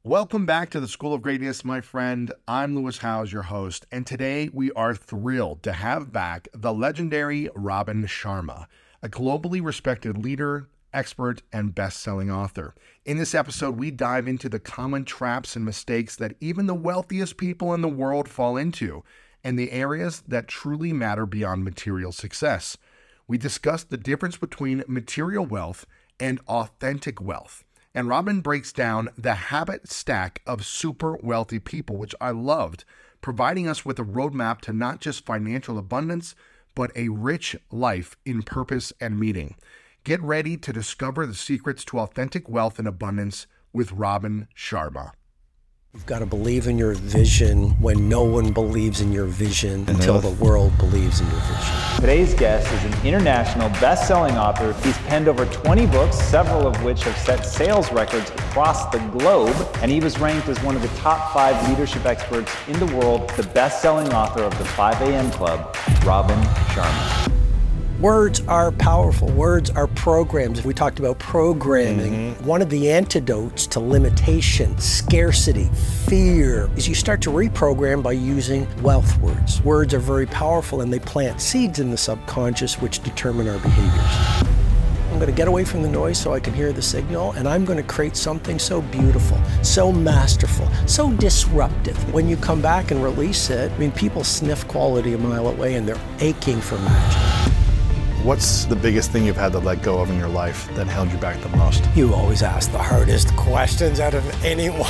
Welcome back to the School of Greatness, my friend. I'm Lewis Howes, your host, and today we are thrilled to have back the legendary Robin Sharma, a globally respected leader, expert, and best-selling author. In this episode, we dive into the common traps and mistakes that even the wealthiest people in the world fall into, and the areas that truly matter beyond material success. We discuss the difference between material wealth and authentic wealth. And Robin breaks down the habit stack of super wealthy people, which I loved, providing us with a roadmap to not just financial abundance, but a rich life in purpose and meaning. Get ready to discover the secrets to authentic wealth and abundance with Robin Sharma. You've got to believe in your vision when no one believes in your vision until the world believes in your vision. Today's guest is an international best-selling author. He's penned over 20 books, several of which have set sales records across the globe, and he was ranked as one of the top 5 leadership experts in the world, the best-selling author of the 5 a.m. Club, Robin Sharma. Words are powerful. Words are programs. We talked about programming. One of the antidotes to limitation, scarcity, fear, is you start to reprogram by using wealth words. Words are very powerful and they plant seeds in the subconscious which determine our behaviors. I'm going to get away from the noise so I can hear the signal, and I'm going to create something so beautiful, so masterful, so disruptive. When you come back and release it, people sniff quality a mile away and they're aching for magic. What's the biggest thing you've had to let go of in your life that held you back the most? You always ask the hardest questions out of anyone.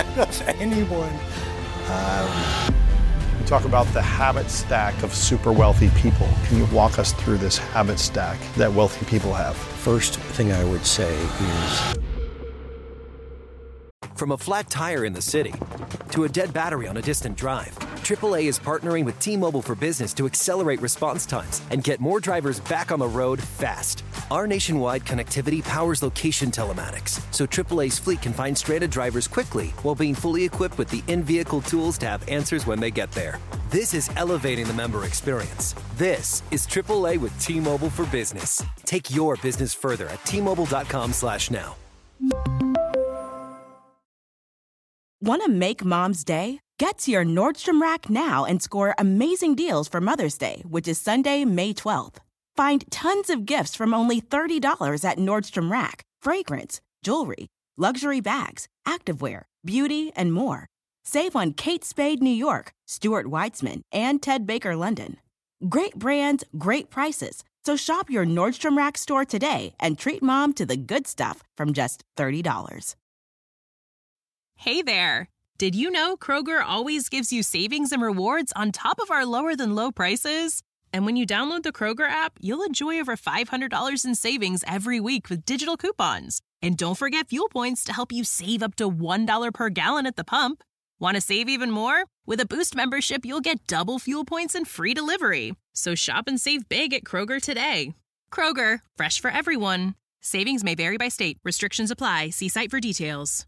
You talk about the habit stack of super wealthy people. Can you walk us through this habit stack that wealthy people have? First thing I would say is, from a flat tire in the city to a dead battery on a distant drive, AAA is partnering with T-Mobile for Business to accelerate response times and get more drivers back on the road fast. Our nationwide connectivity powers location telematics, so AAA's fleet can find stranded drivers quickly while being fully equipped with the in-vehicle tools to have answers when they get there. This is elevating the member experience. This is AAA with T-Mobile for Business. Take your business further at T-Mobile.com/now. Want to make Mom's day? Get to your Nordstrom Rack now and score amazing deals for Mother's Day, which is Sunday, May 12th. Find tons of gifts from only $30 at Nordstrom Rack. Fragrance, jewelry, luxury bags, activewear, beauty, and more. Save on Kate Spade New York, Stuart Weitzman, and Ted Baker London. Great brands, great prices. So shop your Nordstrom Rack store today and treat Mom to the good stuff from just $30. Hey there! Did you know Kroger always gives you savings and rewards on top of our lower-than-low prices? And when you download the Kroger app, you'll enjoy over $500 in savings every week with digital coupons. And don't forget fuel points to help you save up to $1 per gallon at the pump. Want to save even more? With a Boost membership, you'll get double fuel points and free delivery. So shop and save big at Kroger today. Kroger, fresh for everyone. Savings may vary by state. Restrictions apply. See site for details.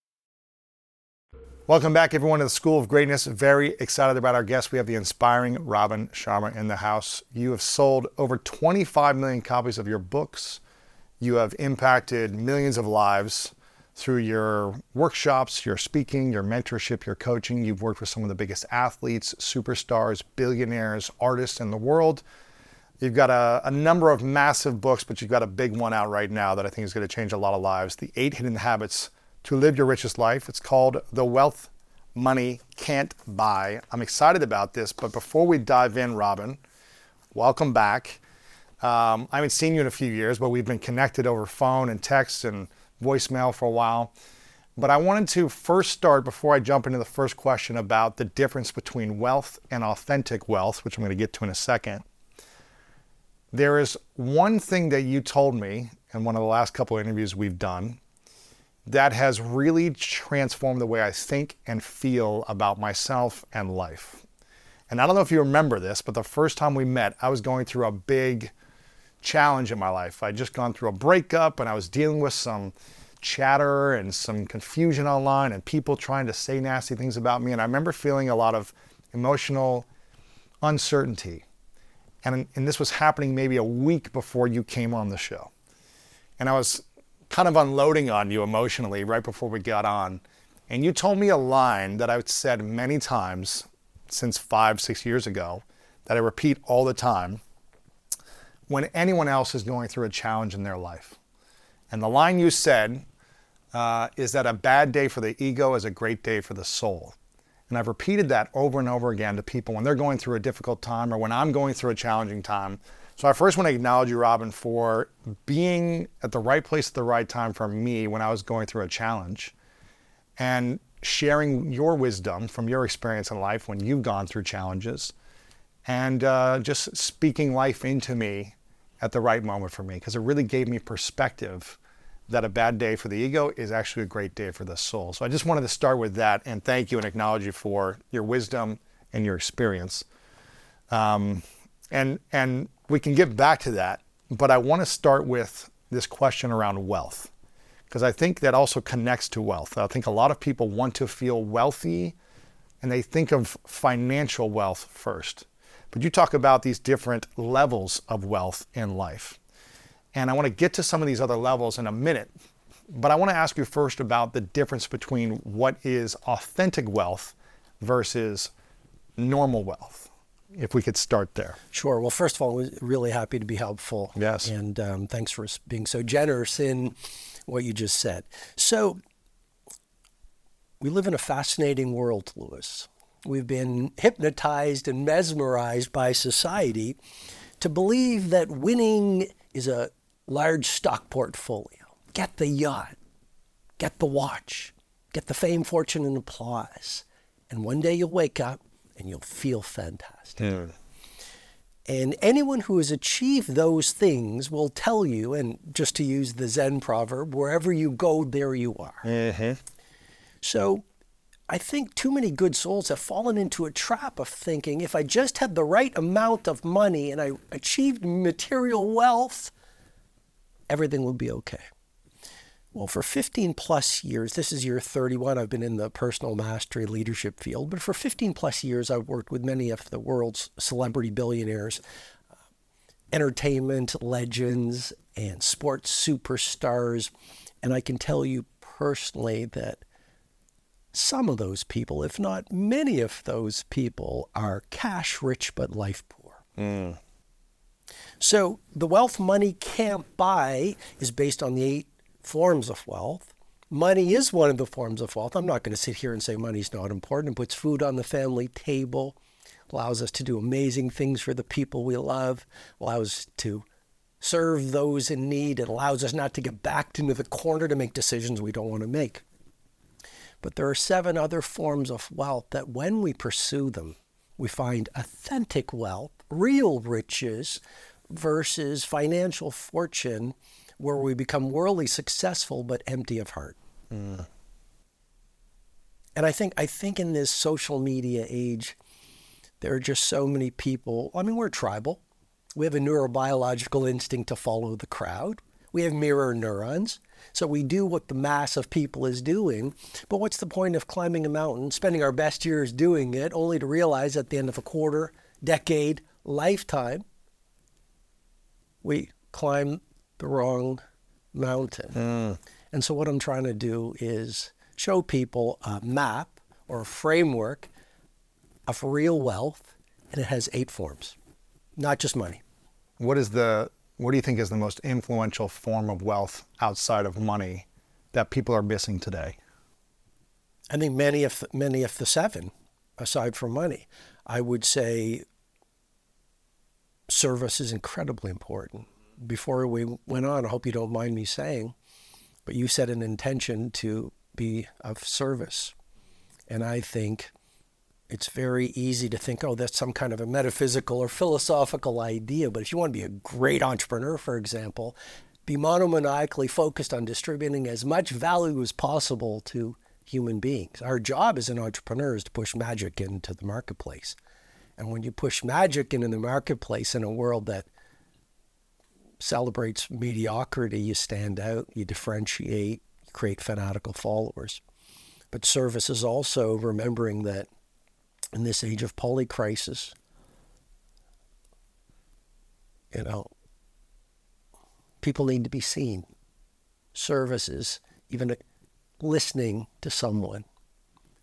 Welcome back, everyone, to the School of Greatness. Very excited about our guest. We have the inspiring Robin Sharma in the house. You have sold over 25 million copies of your books. You have impacted millions of lives through your workshops, your speaking, your mentorship, your coaching. You've worked with some of the biggest athletes, superstars, billionaires, artists in the world. You've got a number of massive books, but you've got a big one out right now that I think is going to change a lot of lives. The 8 Hidden Habits to Live Your Richest Life. It's called The Wealth Money Can't Buy. I'm excited about this, but before we dive in, Robin, welcome back. I haven't seen you in a few years, but we've been connected over phone and text and voicemail for a while. But I wanted to first start, before I jump into the first question, about the difference between wealth and authentic wealth, which I'm going to get to in a second. There is one thing that you told me in one of the last couple of interviews we've done that has really transformed the way I think and feel about myself and life. And I don't know if you remember this, but the first time we met, I was going through a big challenge in my life. I'd just gone through a breakup and I was dealing with some chatter and some confusion online and people trying to say nasty things about me. And I remember feeling a lot of emotional uncertainty. And this was happening maybe a week before you came on the show. And I was kind of unloading on you emotionally right before we got on. And you told me a line that I've said many times since 5-6 years ago that I repeat all the time when anyone else is going through a challenge in their life. And the line you said is that a bad day for the ego is a great day for the soul. And I've repeated that over and over again to people when they're going through a difficult time or when I'm going through a challenging time. So I first want to acknowledge you, Robin, for being at the right place at the right time for me when I was going through a challenge and sharing your wisdom from your experience in life when you've gone through challenges and just speaking life into me at the right moment for me, because it really gave me perspective that a bad day for the ego is actually a great day for the soul. So I just wanted to start with that and thank you and acknowledge you for your wisdom and your experience. And we can get back to that, but I want to start with this question around wealth, because I think that also connects to wealth. I think a lot of people want to feel wealthy and they think of financial wealth first. But you talk about these different levels of wealth in life. And I want to get to some of these other levels in a minute, but I want to ask you first about the difference between what is authentic wealth versus normal wealth, if we could start there. Sure. Well, first of all, we're really happy to be helpful. Yes. And thanks for being so generous in what you just said. So we live in a fascinating world, Lewis. We've been hypnotized and mesmerized by society to believe that winning is a large stock portfolio. Get the yacht, get the watch, get the fame, fortune, and applause. And one day you'll wake up and you'll feel fantastic. Dude. And anyone who has achieved those things will tell you, and just to use the Zen proverb, wherever you go, there you are. Mm-hmm. So I think too many good souls have fallen into a trap of thinking, if I just had the right amount of money and I achieved material wealth, everything will be okay. Well, for 15 plus years, this is year 31, I've been in the personal mastery leadership field, but for 15 plus years, I've worked with many of the world's celebrity billionaires, entertainment legends, and sports superstars. And I can tell you personally that some of those people, if not many of those people, are cash rich but life poor. Mm. So the wealth money can't buy is based on the 8 forms of wealth. Money is one of the forms of wealth. I'm not going to sit here and say money's not important. It puts food on the family table, allows us to do amazing things for the people we love, allows us to serve those in need. It allows us not to get backed into the corner to make decisions we don't want to make. But there are 7 other forms of wealth that when we pursue them, we find authentic wealth, real riches, versus financial fortune, where we become worldly successful but empty of heart. Mm. And I think in this social media age, there are just so many people. I mean, we're tribal. We have a neurobiological instinct to follow the crowd. We have mirror neurons. So we do what the mass of people is doing. But what's the point of climbing a mountain, spending our best years doing it, only to realize at the end of a quarter, decade, lifetime, we climb the wrong mountain. Mm. And so what I'm trying to do is show people a map or a framework of real wealth, and it has 8 forms, not just money. What do you think is the most influential form of wealth outside of money that people are missing today? I think many of the 7, aside from money. I would say service is incredibly important. Before we went on, I hope you don't mind me saying, but you set an intention to be of service. And I think it's very easy to think, oh, that's some kind of a metaphysical or philosophical idea. But if you want to be a great entrepreneur, for example, be monomaniacally focused on distributing as much value as possible to human beings. Our job as an entrepreneur is to push magic into the marketplace. And when you push magic into the marketplace in a world that celebrates mediocrity, you stand out, you differentiate, you create fanatical followers. But service is also remembering that in this age of polycrisis, people need to be seen. Service is even listening to someone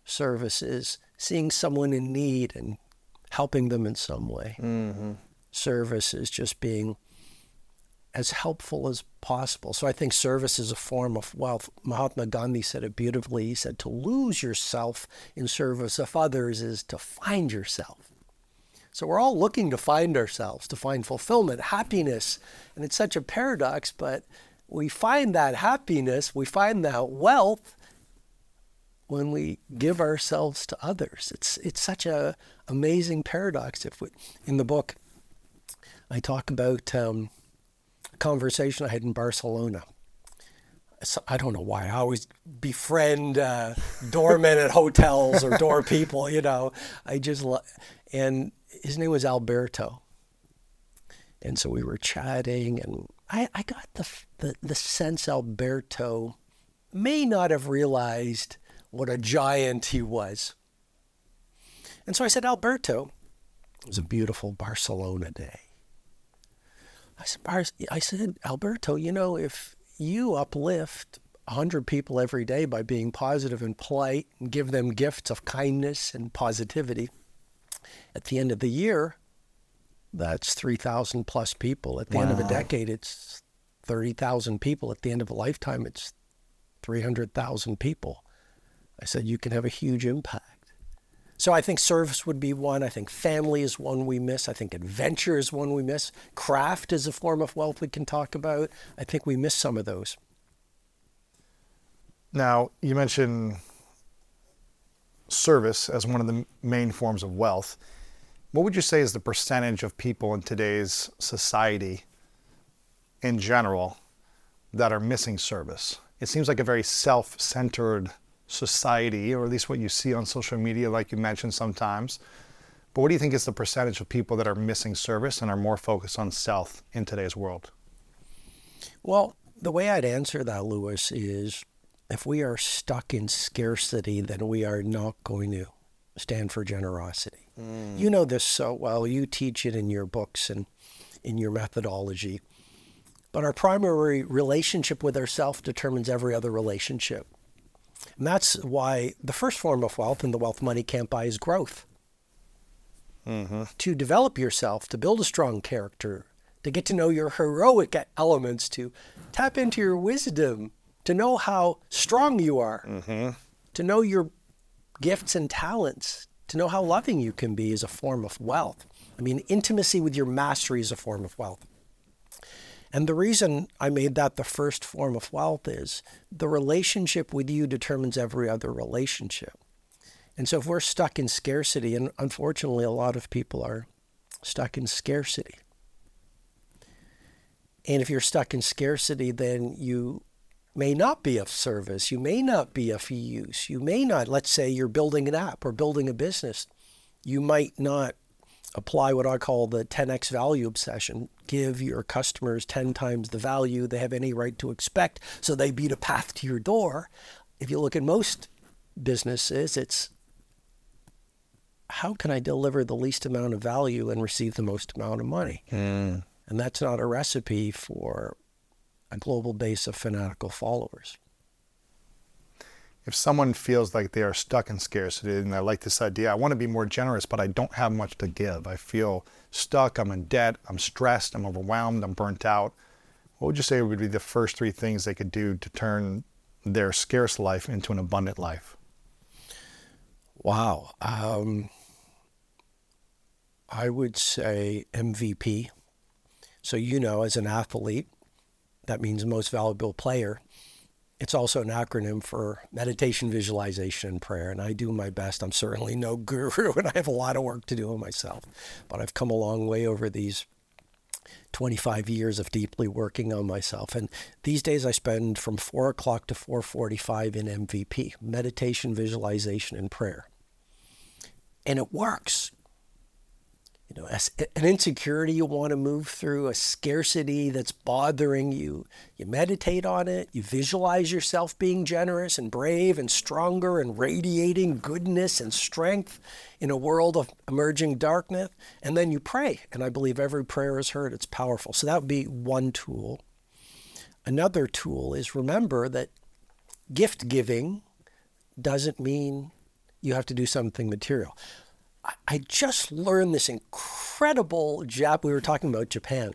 Service is seeing someone in need and helping them in some way. Mm-hmm. Service is just being as helpful as possible. So I think service is a form of wealth. Mahatma Gandhi said it beautifully. He said, to lose yourself in service of others is to find yourself. So we're all looking to find ourselves, to find fulfillment, happiness. And it's such a paradox, but we find that happiness, we find that wealth when we give ourselves to others. It's such a amazing paradox. In the book, I talk about a conversation I had in Barcelona. So I don't know why. I always befriend doormen at hotels or door people, I just and his name was Alberto. And so we were chatting, and I got the sense Alberto may not have realized what a giant he was. And so I said, Alberto, it was a beautiful Barcelona day. I said, Alberto, if you uplift 100 people every day by being positive and polite and give them gifts of kindness and positivity, at the end of the year, that's 3,000 plus people. At the end of a decade, it's 30,000 people. At the end of a lifetime, it's 300,000 people. I said, you can have a huge impact. So I think service would be one. I think family is one we miss. I think adventure is one we miss. Craft is a form of wealth we can talk about. I think we miss some of those. Now, you mentioned service as one of the main forms of wealth. What would you say is the percentage of people in today's society in general that are missing service? It seems like a very self-centered society, or at least what you see on social media, like you mentioned sometimes. But what do you think is the percentage of people that are missing service and are more focused on self in today's world? Well, the way I'd answer that, Lewis, is if we are stuck in scarcity, then we are not going to stand for generosity. You know this so well. You teach it in your books and in your methodology. But our primary relationship with ourself determines every other relationship. And that's why the first form of wealth, and the wealth money can't buy, is growth. Mm-hmm. To develop yourself, to build a strong character, to get to know your heroic elements, to tap into your wisdom, to know how strong you are, to know your gifts and talents, to know how loving you can be is a form of wealth. I mean, intimacy with your mastery is a form of wealth. And the reason I made that the first form of wealth is the relationship with you determines every other relationship. And so if we're stuck in scarcity, and unfortunately a lot of people are stuck in scarcity. And if you're stuck in scarcity, then you may not be of service. You may not be of use. You may not, let's say you're building an app or building a business. You might not apply what I call the 10x value obsession. Give your customers 10 times the value they have any right to expect, so they beat a path to your door. If you look at most businesses, it's how can I deliver the least amount of value and receive the most amount of money? And that's not a recipe for a global base of fanatical followers. If someone feels like they are stuck in scarcity and they like this idea, I want to be more generous, but I don't have much to give. I feel stuck, I'm in debt, I'm stressed, I'm overwhelmed, I'm burnt out. What would you say would be the first 3 things they could do to turn their scarce life into an abundant life? Wow. I would say MVP. So, as an athlete, that means most valuable player. It's also an acronym for meditation, visualization, and prayer. And I do my best. I'm certainly no guru, and I have a lot of work to do on myself. But I've come a long way over these 25 years of deeply working on myself. And these days I spend from 4 o'clock to 4:45 in MVP, meditation, visualization, and prayer. And it works. An insecurity you want to move through, a scarcity that's bothering you. You meditate on it. You visualize yourself being generous and brave and stronger and radiating goodness and strength in a world of emerging darkness. And then you pray. And I believe every prayer is heard. It's powerful. So that would be one tool. Another tool is remember that gift giving doesn't mean you have to do something material. I just learned this incredible we were talking about Japan.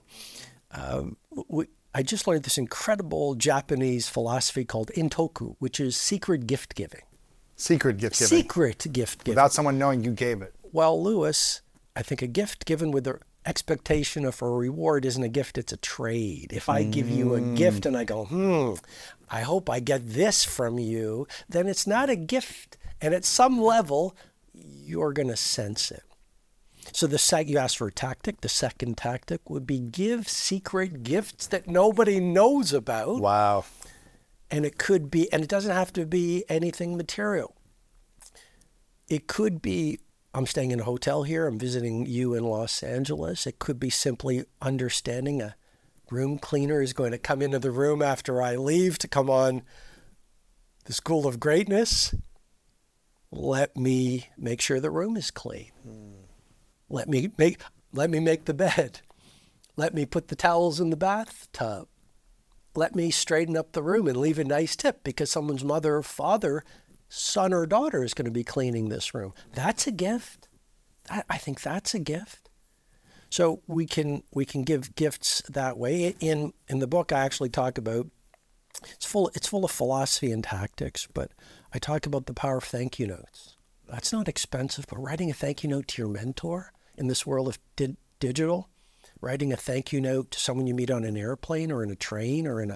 I just learned this incredible Japanese philosophy called intoku, which is secret gift giving. Secret gift giving. Secret gift giving. Without someone knowing you gave it. Well, Lewis, I think a gift given with the expectation of a reward isn't a gift, it's a trade. If I give you a gift and I go, I hope I get this from you, then it's not a gift. And at some level, you're going to sense it. So you asked for a tactic. The second tactic would be give secret gifts that nobody knows about. Wow. And it could be, and it doesn't have to be anything material. It could be, I'm staying in a hotel here, I'm visiting you in Los Angeles. It could be simply understanding a room cleaner is going to come into the room after I leave to come on the School of Greatness. Let me make sure the room is clean. Let me make the bed. Let me put the towels in the bathtub. Let me straighten up the room and leave a nice tip because someone's mother or father, son or daughter is going to be cleaning this room. That's a gift. I think that's a gift. So we can give gifts that way. In the book, I actually talk about it's full of philosophy and tactics, but I talk about the power of thank you notes. That's not expensive, but writing a thank you note to your mentor in this world of digital, writing a thank you note to someone you meet on an airplane or in a train or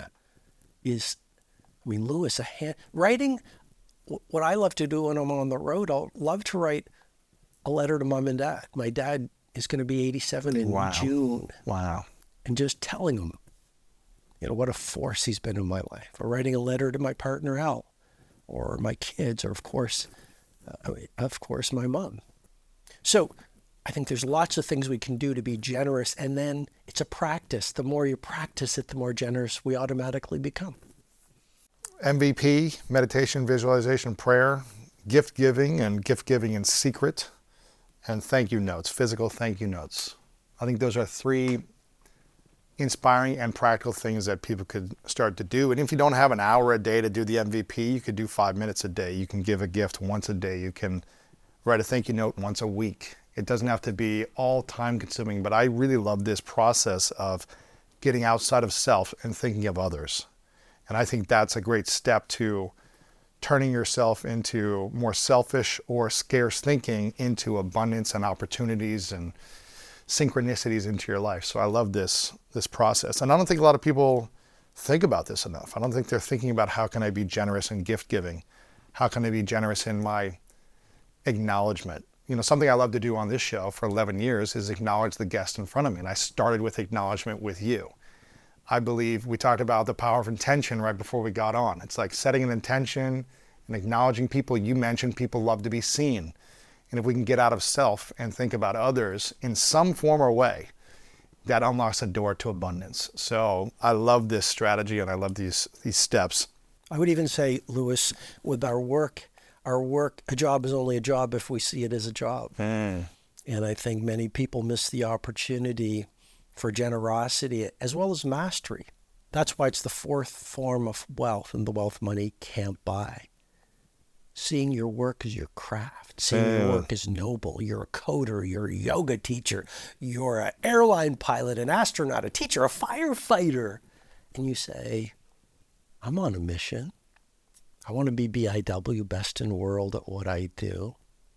Lewis, writing, what I love to do when I'm on the road, I'll love to write a letter to mom and dad. My dad is going to be 87 in June. Wow. And just telling him, what a force he's been in my life. Or writing a letter to my partner, Al, or my kids, or of course, my mom. So I think there's lots of things we can do to be generous, and then it's a practice. The more you practice it, the more generous we automatically become. MVP, meditation, visualization, prayer, gift giving in secret, and thank you notes, physical thank you notes. I think those are 3 inspiring and practical things that people could start to do. And if you don't have an hour a day to do the MVP, you could do 5 minutes a day. You can give a gift once a day. You can write a thank you note once a week. It doesn't have to be all time consuming, but I really love this process of getting outside of self and thinking of others. And I think that's a great step to turning yourself into more selfish or scarce thinking into abundance and opportunities and synchronicities into your life. So I love this process. And I don't think a lot of people think about this enough. I don't think they're thinking about how can I be generous in gift giving? How can I be generous in my acknowledgement? Something I love to do on this show for 11 years is acknowledge the guest in front of me. And I started with acknowledgement with you. I believe we talked about the power of intention right before we got on. It's like setting an intention and acknowledging people. You mentioned people love to be seen. And if we can get out of self and think about others in some form or way, that unlocks a door to abundance. So I love this strategy and I love these steps. I would even say, Lewis, with our work, a job is only a job if we see it as a job. And I think many people miss the opportunity for generosity as well as mastery. That's why it's the 4th form of wealth and the wealth money can't buy. Seeing your work as your craft, seeing your work as noble. You're a coder, you're a yoga teacher, you're an airline pilot, an astronaut, a teacher, a firefighter. And you say, I'm on a mission. I want to be BIW, best in the world at what I do.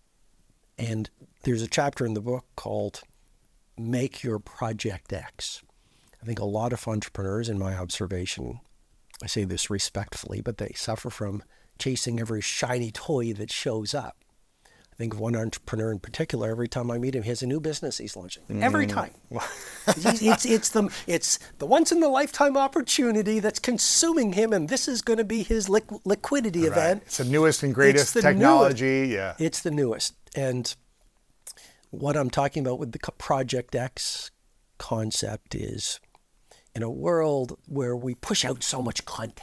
And there's a chapter in the book called Make Your Project X. I think a lot of entrepreneurs, in my observation, I say this respectfully, but they suffer from chasing every shiny toy that shows up. I think of one entrepreneur in particular, every time I meet him, he has a new business he's launching. Every time. It's the once-in-a-lifetime opportunity that's consuming him, and this is going to be his liquidity event. It's the newest and greatest technology. Yeah, it's the newest. And what I'm talking about with the Project X concept is, in a world where we push out so much content,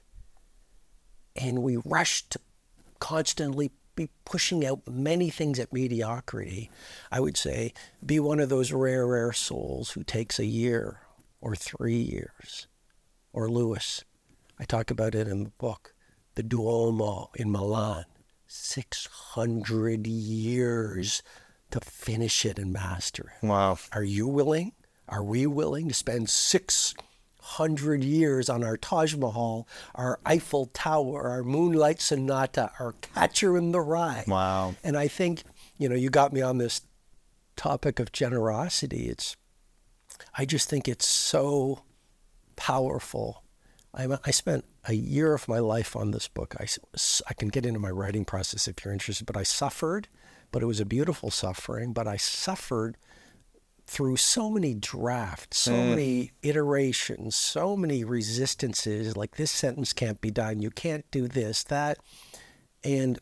and we rush to constantly be pushing out many things at mediocrity, I would say be one of those rare souls who takes a year or 3 years. Or Lewis, I talk about it in the book, the Duomo in Milan, 600 years to finish it and master it. Wow. Are you willing? Are we willing to spend 600 years on our Taj Mahal, our Eiffel Tower, our Moonlight Sonata, our Catcher in the Rye? Wow. And I think, you got me on this topic of generosity. I just think it's so powerful. I spent a year of my life on this book. I can get into my writing process if you're interested, but I suffered, but it was a beautiful suffering. But I suffered through so many drafts, so many iterations, so many resistances, like this sentence can't be done, you can't do this, that. But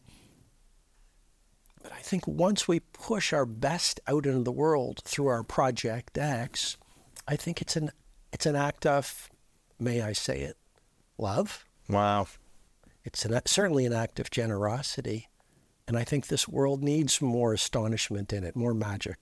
I think once we push our best out into the world through our Project X, I think it's an act of, may I say it, love. Wow. It's certainly an act of generosity. And I think this world needs more astonishment in it, more magic.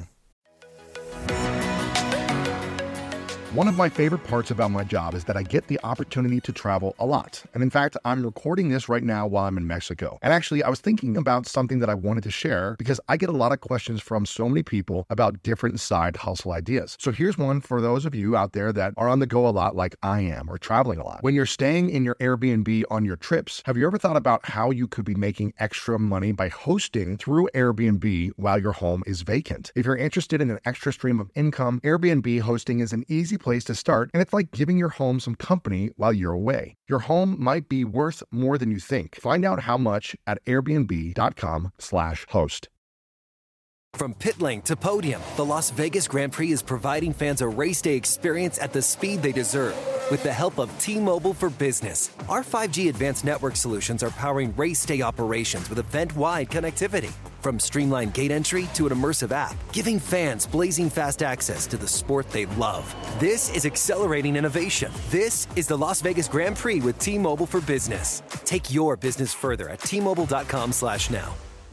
One of my favorite parts about my job is that I get the opportunity to travel a lot. And in fact, I'm recording this right now while I'm in Mexico. And actually, I was thinking about something that I wanted to share because I get a lot of questions from so many people about different side hustle ideas. So here's one for those of you out there that are on the go a lot like I am, or traveling a lot. When you're staying in your Airbnb on your trips, have you ever thought about how you could be making extra money by hosting through Airbnb while your home is vacant? If you're interested in an extra stream of income, Airbnb hosting is an easy place to start, and it's like giving your home some company while you're away. Your home might be worth more than you think. Find out how much at airbnb.com/host. From pit lane to podium, the Las Vegas Grand Prix is providing fans a race day experience at the speed they deserve. With the help of T-Mobile for Business, our 5G advanced network solutions are powering race day operations with event-wide connectivity. From streamlined gate entry to an immersive app, giving fans blazing fast access to the sport they love. This is accelerating innovation. This is the Las Vegas Grand Prix with T-Mobile for Business. Take your business further at T-Mobile.com/now.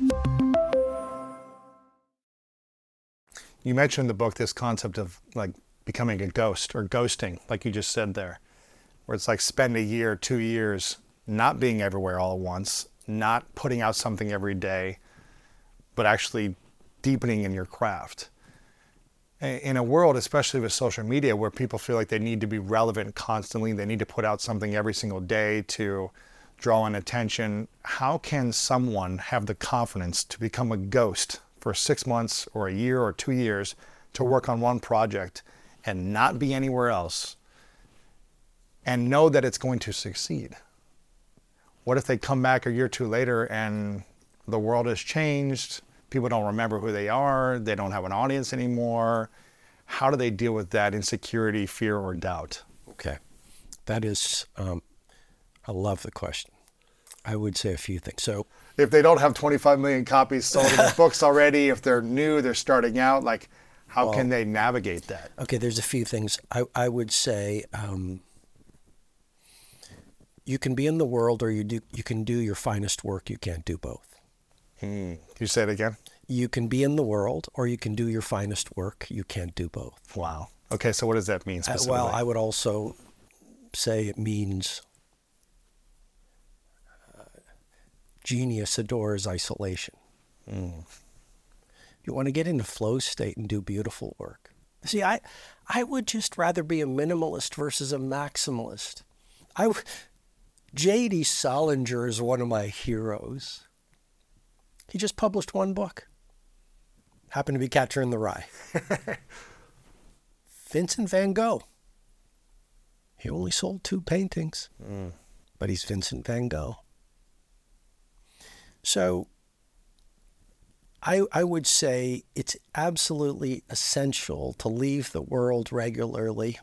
You mentioned in the book this concept of like becoming a ghost or ghosting, like you just said there, where it's like spend a year, 2 years not being everywhere all at once, not putting out something every day, but actually deepening in your craft. In a world, especially with social media, where people feel like they need to be relevant constantly, they need to put out something every single day to draw in attention, how can someone have the confidence to become a ghost for 6 months or a year or 2 years to work on one project and not be anywhere else and know that it's going to succeed? What if they come back a year or two later and the world has changed, people don't remember who they are, they don't have an audience anymore? How do they deal with that insecurity, fear, or doubt? Okay. That is, I love the question. I would say a few things. So, if they don't have 25 million copies sold in their books already, if they're new, they're starting out, like, how can they navigate that? Okay, there's a few things. I would say you can be in the world or you can do your finest work. You can't do both. Can you say it again? You can be in the world or you can do your finest work. You can't do both. Wow. Okay, so what does that mean specifically? Well, I would also say it means genius adores isolation. You want to get into flow state and do beautiful work. See, I would just rather be a minimalist versus a maximalist. J.D. Salinger is one of my heroes. He just published one book. Happened to be Catcher in the Rye. Vincent van Gogh. He only sold 2 paintings, but he's Vincent van Gogh. So I would say it's absolutely essential to leave the world regularly,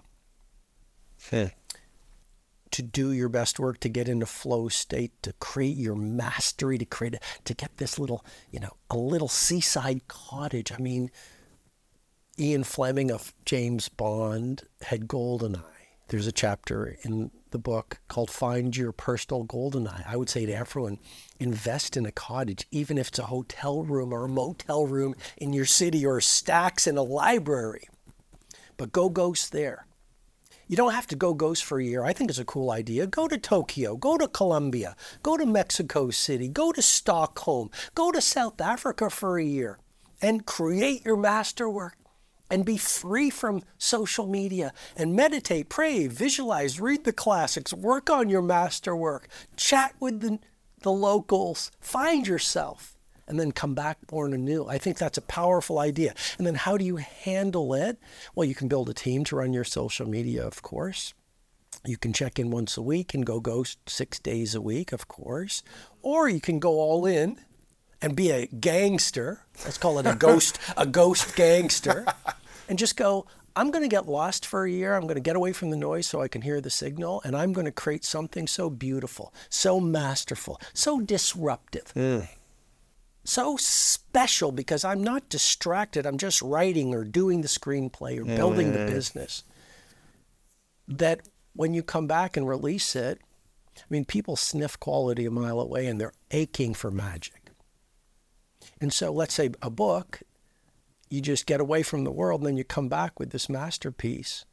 to do your best work, to get into flow state, to create your mastery, to get this little, a little seaside cottage. I mean, Ian Fleming of James Bond had Goldeneye. There's a chapter in the book called Find Your Personal Goldeneye. I would say to everyone, invest in a cottage, even if it's a hotel room or a motel room in your city or stacks in a library. But go ghost there. You don't have to go ghost for a year. I think it's a cool idea. Go to Tokyo, go to Colombia, go to Mexico City, go to Stockholm, go to South Africa for a year and create your masterwork and be free from social media and meditate, pray, visualize, read the classics, work on your masterwork, chat with the locals, find yourself, and then come back born anew. I think that's a powerful idea. And then how do you handle it? Well, you can build a team to run your social media, of course. You can check in once a week and go ghost 6 days a week, of course. Or you can go all in and be a gangster. Let's call it a ghost gangster. And just go, I'm going to get lost for a year. I'm going to get away from the noise so I can hear the signal. And I'm going to create something so beautiful, so masterful, so disruptive, so special because I'm not distracted. I'm just writing or doing the screenplay or building the business. That when you come back and release it, I mean, people sniff quality a mile away and they're aching for magic. And so let's say a book, you just get away from the world and then you come back with this masterpiece.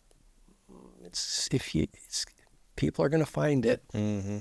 People are going to find it. Mm-hmm.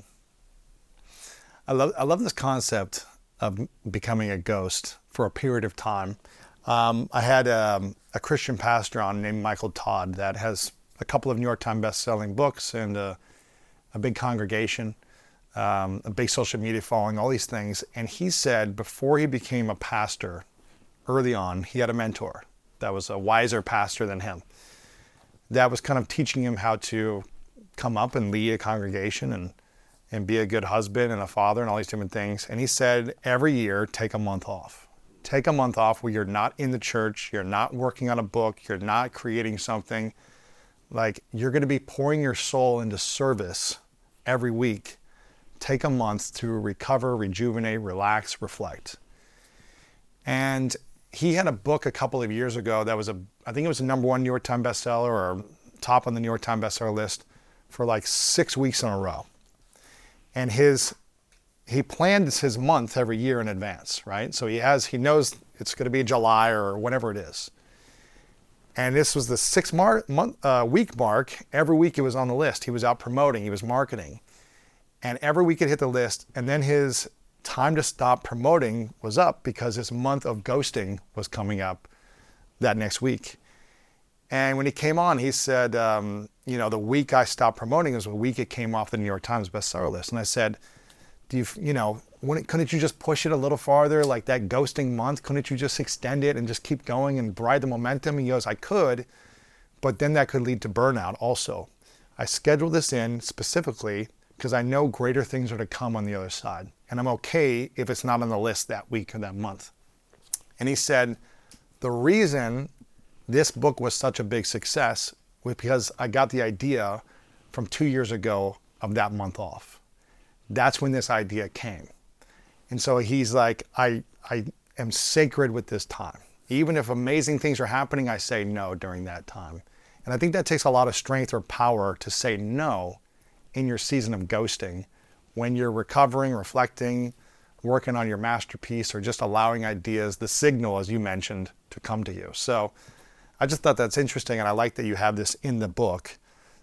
I love this concept of becoming a ghost for a period of time. I had a Christian pastor on named Michael Todd that has a couple of New York Times best-selling books and a big congregation, a big social media following, all these things. And he said before he became a pastor, early on, he had a mentor that was a wiser pastor than him. That was kind of teaching him how to come up and lead a congregation and be a good husband and a father and all these different things. And he said, every year, take a month off. Take a month off where you're not in the church, you're not working on a book, you're not creating something. Like, you're going to be pouring your soul into service every week. Take a month to recover, rejuvenate, relax, reflect. And he had a book a couple of years ago that was I think it was a #1 New York Times bestseller or top on the New York Times bestseller list for like 6 weeks in a row. And he plans his month every year in advance, right? So he knows it's going to be July or whatever it is. And this was the 6-week mark. Every week it was on the list. He was out promoting, he was marketing. And every week it hit the list. And then his time to stop promoting was up because his month of ghosting was coming up that next week. And when he came on, he said, the week I stopped promoting was the week it came off the New York Times bestseller list. And I said, couldn't you just push it a little farther, like that ghosting month? Couldn't you just extend it and just keep going and ride the momentum? He goes, I could, but then that could lead to burnout also. I scheduled this in specifically because I know greater things are to come on the other side. And I'm okay if it's not on the list that week or that month. And he said, the reason this book was such a big success was because I got the idea from 2 years ago of that month off. That's when this idea came. And so he's like, I am sacred with this time. Even if amazing things are happening, I say no during that time. And I think that takes a lot of strength or power to say no in your season of ghosting when you're recovering, reflecting, working on your masterpiece, or just allowing ideas, the signal, as you mentioned, to come to you. So I just thought that's interesting, and I like that you have this in the book.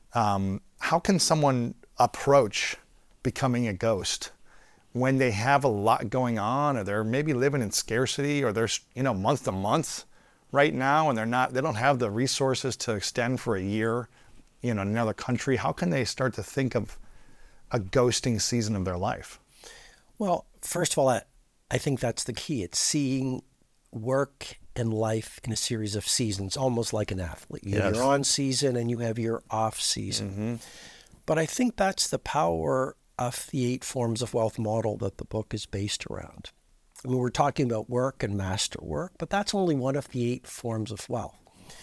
How can someone approach becoming a ghost when they have a lot going on, or they're maybe living in scarcity, or they're month to month right now, and they don't have the resources to extend for a year in another country? How can they start to think of a ghosting season of their life? Well, first of all, I think that's the key. It's seeing work and life in a series of seasons, almost like an athlete. You have your on season and you have your off season. Mm-hmm. But I think that's the power of the 8 forms of wealth model that the book is based around. I mean, we're talking about work and master work, but that's only one of the 8 forms of wealth.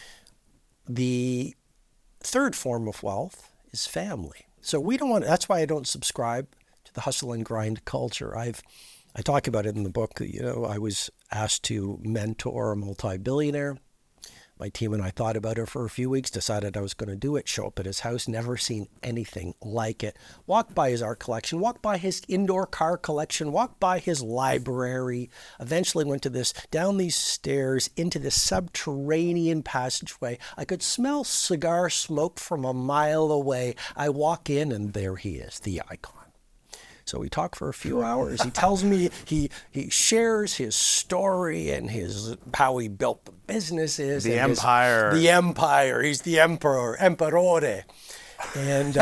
The 3rd form of wealth is family. So that's why I don't subscribe to the hustle and grind culture. I talk about it in the book. I was asked to mentor a multi-billionaire. My team and I thought about it for a few weeks, decided I was going to do it, show up at his house, never seen anything like it. Walked by his art collection, walked by his indoor car collection, walked by his library, eventually went down these stairs into this subterranean passageway. I could smell cigar smoke from a mile away. I walk in and there he is, the icon. So we talk for a few hours. He tells me, he shares his story and how he built the businesses. The empire. The empire. He's the emperor, emperore. And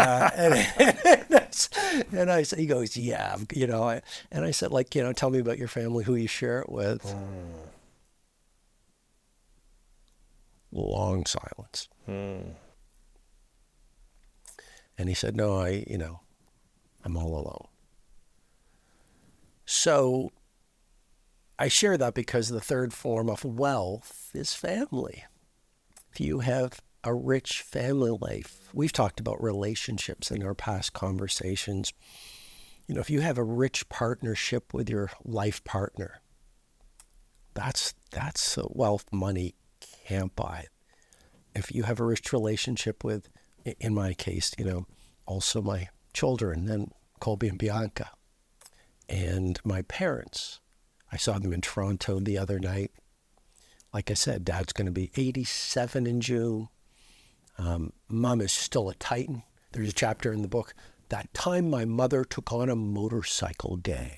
and I said, he goes, yeah, and I said, tell me about your family, who you share it with. Long silence. And he said, no, I'm all alone. So I share that because the third form of wealth is family. If you have a rich family life, we've talked about relationships in our past conversations. If you have a rich partnership with your life partner, that's a wealth money can't buy. If you have a rich relationship with, in my case, also my children, then Colby and Bianca, and my parents. I saw them in Toronto the other night. Like I said, Dad's going to be 87 in June. Mom is still a Titan. There's a chapter in the book, that time my mother took on a motorcycle gang.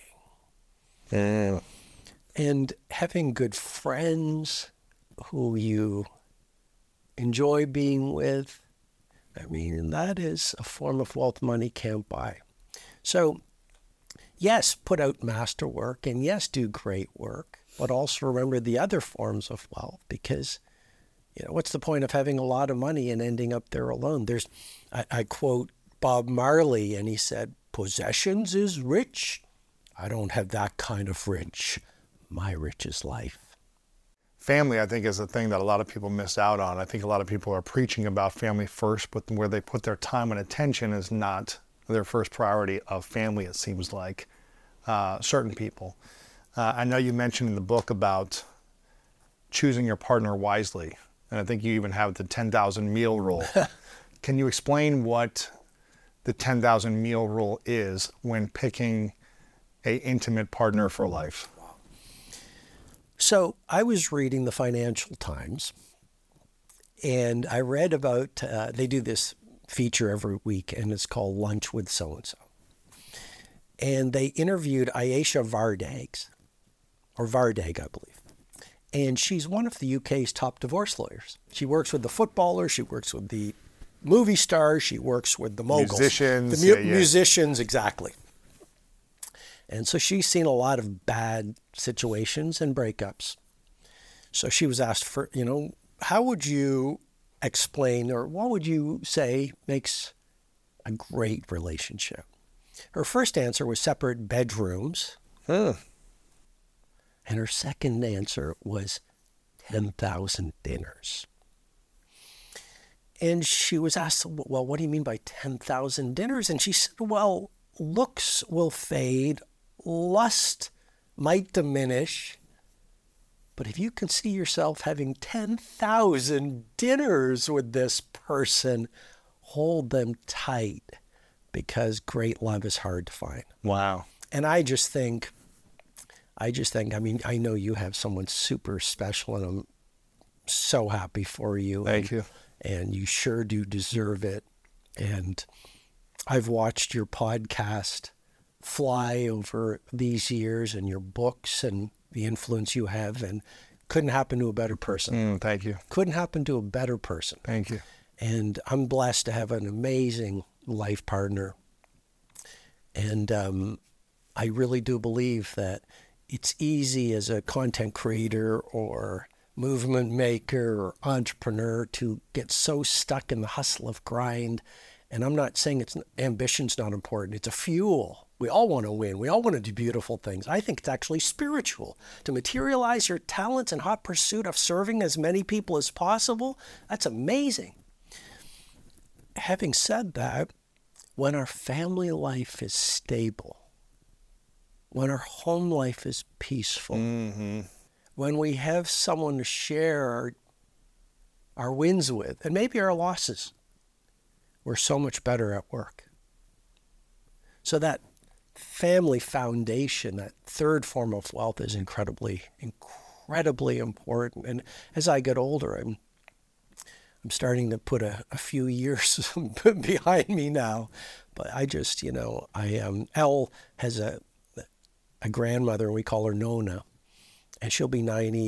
And having good friends who you enjoy being with, that is a form of wealth money can't buy. So, yes, put out masterwork, and yes, do great work, but also remember the other forms of wealth, because, what's the point of having a lot of money and ending up there alone? I quote Bob Marley, and he said, possessions is rich. I don't have that kind of rich. My rich is life. Family, I think, is a thing that a lot of people miss out on. I think a lot of people are preaching about family first, but where they put their time and attention is not their first priority of family, it seems like. Certain people. I know you mentioned in the book about choosing your partner wisely, and I think you even have the 10,000 meal rule. Can you explain what the 10,000 meal rule is when picking an intimate partner for life? So I was reading the Financial Times, and I read about, they do this feature every week, and it's called Lunch with So-and-so. And they interviewed Ayesha Vardag, I believe. And she's one of the UK's top divorce lawyers. She works with the footballers, she works with the movie stars, she works with the moguls. Musicians. Musicians, exactly. And so she's seen a lot of bad situations and breakups. So she was asked for, how would you explain, or what would you say makes a great relationship? Her first answer was separate bedrooms. And her second answer was 10,000 dinners. And she was asked, well, what do you mean by 10,000 dinners? And she said, well, looks will fade, lust might diminish, but if you can see yourself having 10,000 dinners with this person, hold them tight, because great love is hard to find. Wow. And I know you have someone super special, and I'm so happy for you. Thank you. And you sure do deserve it. And I've watched your podcast fly over these years, and your books and the influence you have, and couldn't happen to a better person. Thank you. Couldn't happen to a better person. Thank you. And I'm blessed to have an amazing life partner. And I really do believe that it's easy as a content creator or movement maker or entrepreneur to get so stuck in the hustle of grind. And I'm not saying ambition's not important. It's a fuel. We all want to win. We all want to do beautiful things. I think it's actually spiritual. To materialize your talents in hot pursuit of serving as many people as possible, that's amazing. Having said that, when our family life is stable, when our home life is peaceful, when we have someone to share our wins with, and maybe our losses, we're so much better at work. So that family foundation, that third form of wealth, is incredibly important. And as I get older, I'm starting to put a few years behind me now. But I just, Elle has a grandmother, and we call her Nona, and she'll be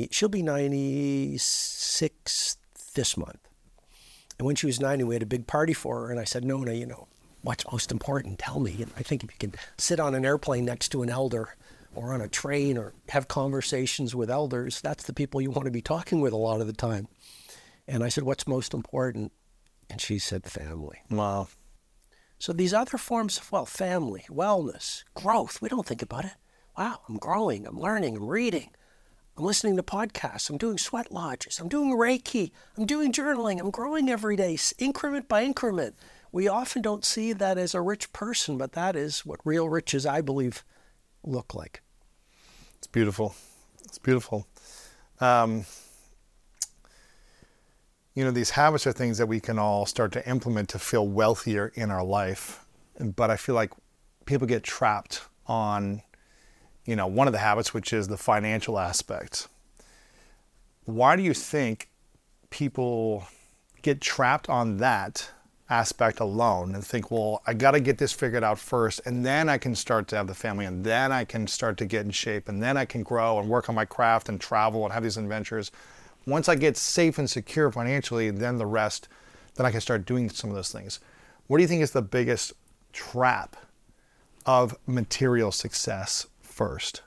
96 this month. And when she was 90, we had a big party for her, and I said, Nona, what's most important? Tell me. And I think if you can sit on an airplane next to an elder, or on a train, or have conversations with elders, that's the people you want to be talking with a lot of the time. And I said, what's most important? And she said, family. Wow. So these other forms of wealth, family, wellness, growth, we don't think about it. Wow, I'm growing, I'm learning, I'm reading, I'm listening to podcasts, I'm doing sweat lodges, I'm doing Reiki, I'm doing journaling, I'm growing every day, increment by increment. We often don't see that as a rich person, but that is what real riches, I believe, look like. It's beautiful. It's beautiful. These habits are things that we can all start to implement to feel wealthier in our life. But I feel like people get trapped on, one of the habits, which is the financial aspect. Why do you think people get trapped on that aspect alone and think, well, I got to get this figured out first, and then I can start to have the family, and then I can start to get in shape, and then I can grow and work on my craft and travel and have these adventures. Once I get safe and secure financially, then the rest, then I can start doing some of those things. What do you think is the biggest trap of material success first?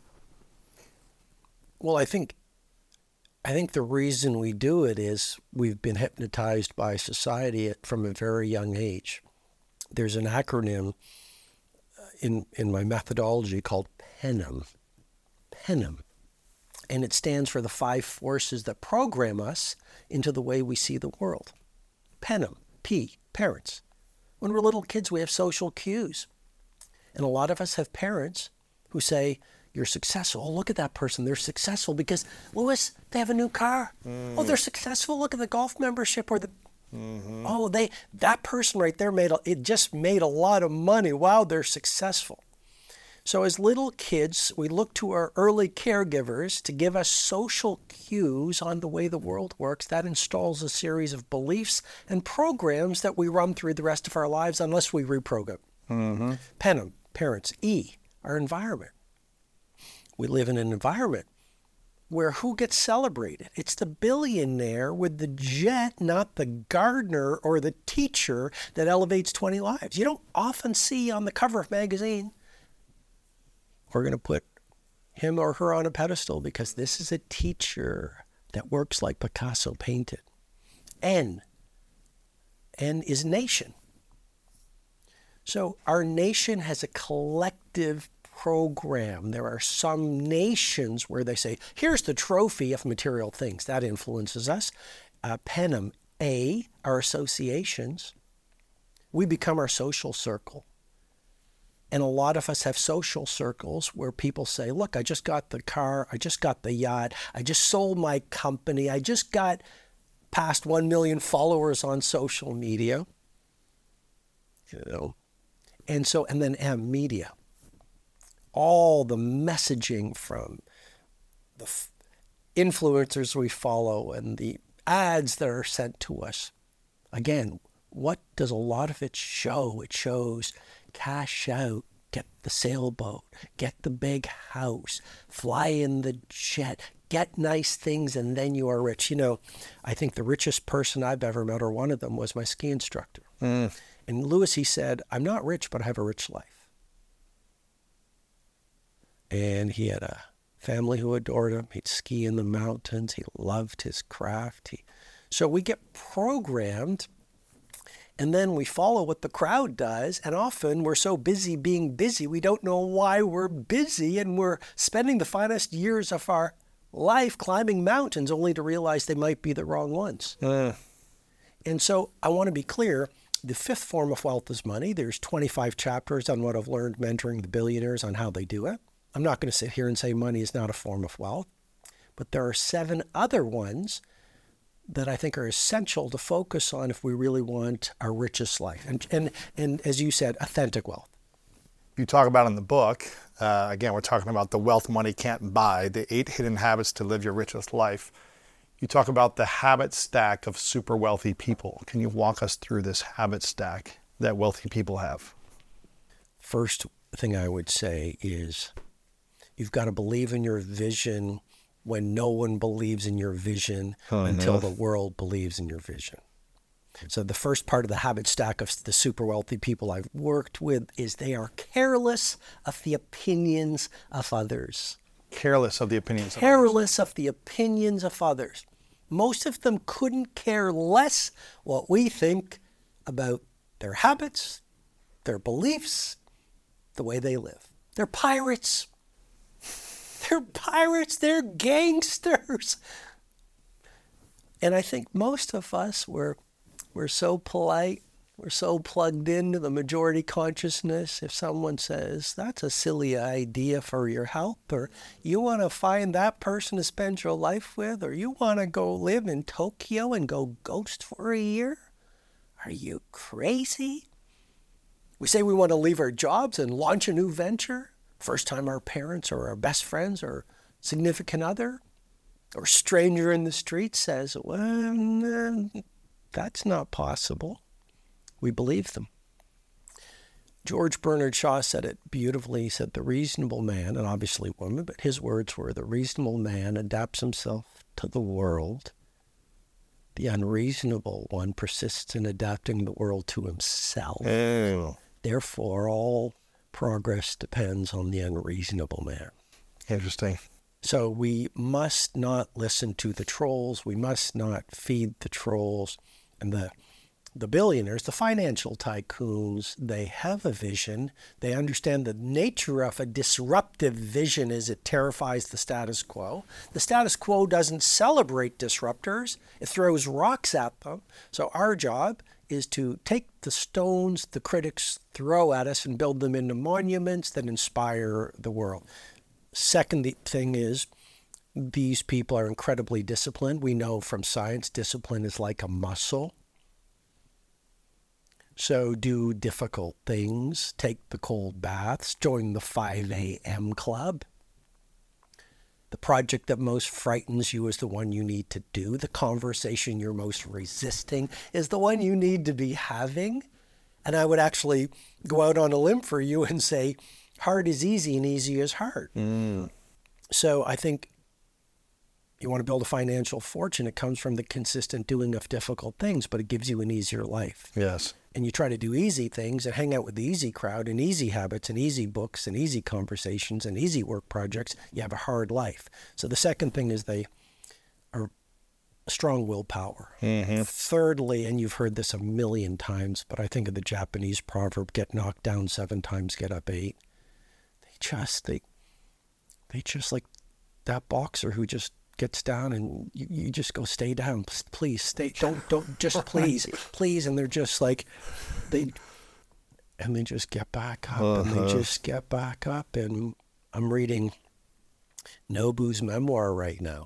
Well, I think the reason we do it is we've been hypnotized by society from a very young age. There's an acronym in my methodology called PENM. PENM. And it stands for the 5 forces that program us into the way we see the world. PENM, P, parents. When we're little kids, we have social cues. And a lot of us have parents who say, you're successful. Oh, look at that person. They're successful because, Louis, they have a new car. Oh, they're successful. Look at the golf membership or the... Oh, that person right there just made a lot of money. Wow, they're successful. So as little kids, we look to our early caregivers to give us social cues on the way the world works. That installs a series of beliefs and programs that we run through the rest of our lives unless we reprogram. PENM, parents. E, our environment. We live in an environment where who gets celebrated? It's the billionaire with the jet, not the gardener or the teacher that elevates 20 lives. You don't often see on the cover of magazine, we're going to put him or her on a pedestal because this is a teacher that works like Picasso painted. N is nation. So our nation has a collective program. There are some nations where they say, here's the trophy of material things. That influences us. PENM, A, our associations. We become our social circle. And a lot of us have social circles where people say, look, I just got the car, I just got the yacht, I just sold my company, I just got past 1 million followers on social media. And then M, media. All the messaging from the influencers we follow and the ads that are sent to us. Again, what does a lot of it show? It shows cash out, get the sailboat, get the big house, fly in the jet, get nice things, and then you are rich. I think the richest person I've ever met, or one of them, was my ski instructor. And Louis, he said, I'm not rich, but I have a rich life. And he had a family who adored him. He'd ski in the mountains. He loved his craft. So we get programmed, and then we follow what the crowd does. And often we're so busy being busy, we don't know why we're busy. And we're spending the finest years of our life climbing mountains only to realize they might be the wrong ones. And so I want to be clear. The 5th form of wealth is money. There's 25 chapters on what I've learned mentoring the billionaires on how they do it. I'm not going to sit here and say money is not a form of wealth, but there are 7 other ones that I think are essential to focus on if we really want our richest life. And as you said, authentic wealth. You talk about in the book, again, we're talking about the wealth money can't buy, the 8 hidden habits to live your richest life. You talk about the habit stack of super wealthy people. Can you walk us through this habit stack that wealthy people have? First thing I would say is you've got to believe in your vision when no one believes in your vision until the world believes in your vision. So the first part of the habit stack of the super wealthy people I've worked with is they are careless of the opinions of others. Careless of the opinions of others. Careless of the opinions of others. Most of them couldn't care less what we think about their habits, their beliefs, the way they live. They're pirates. They're pirates. They're gangsters. And I think most of us, we're so polite. We're so plugged into the majority consciousness. If someone says, that's a silly idea for your health, or you want to find that person to spend your life with, or you want to go live in Tokyo and go ghost for a year, are you crazy? We say we want to leave our jobs and launch a new venture. First time our parents or our best friends or significant other or stranger in the street says, well, that's not possible. We believe them. George Bernard Shaw said it beautifully. He said, the reasonable man, and obviously woman, but his words were, the reasonable man adapts himself to the world. The unreasonable one persists in adapting the world to himself. Therefore, all progress depends on the unreasonable man. Interesting. So we must not listen to the trolls. We must not feed the trolls. And the billionaires, the financial tycoons, they have a vision. They understand the nature of a disruptive vision is it terrifies the status quo. The status quo doesn't celebrate disruptors. It throws rocks at them. So our job is to take the stones the critics throw at us and build them into monuments that inspire the world. Second thing is, these people are incredibly disciplined. We know from science, discipline is like a muscle. So do difficult things, take the cold baths, join the 5 a.m. club. The project that most frightens you is the one you need to do. The conversation you're most resisting is the one you need to be having. And I would actually go out on a limb for you and say, hard is easy and easy is hard. So I think you want to build a financial fortune. It comes from the consistent doing of difficult things, but it gives you an easier life. Yes. And you try to do easy things and hang out with the easy crowd and easy habits and easy books and easy conversations and easy work projects, you have a hard life. So the second thing is they are strong willpower. Thirdly, and you've heard this a million times, but I think of the Japanese proverb, get knocked down 7 times, get up 8. They just like that boxer who just gets down and you just go, stay down, please stay, don't just please. And they're just like, they just get back up and they just get back up. And I'm reading Nobu's memoir right now.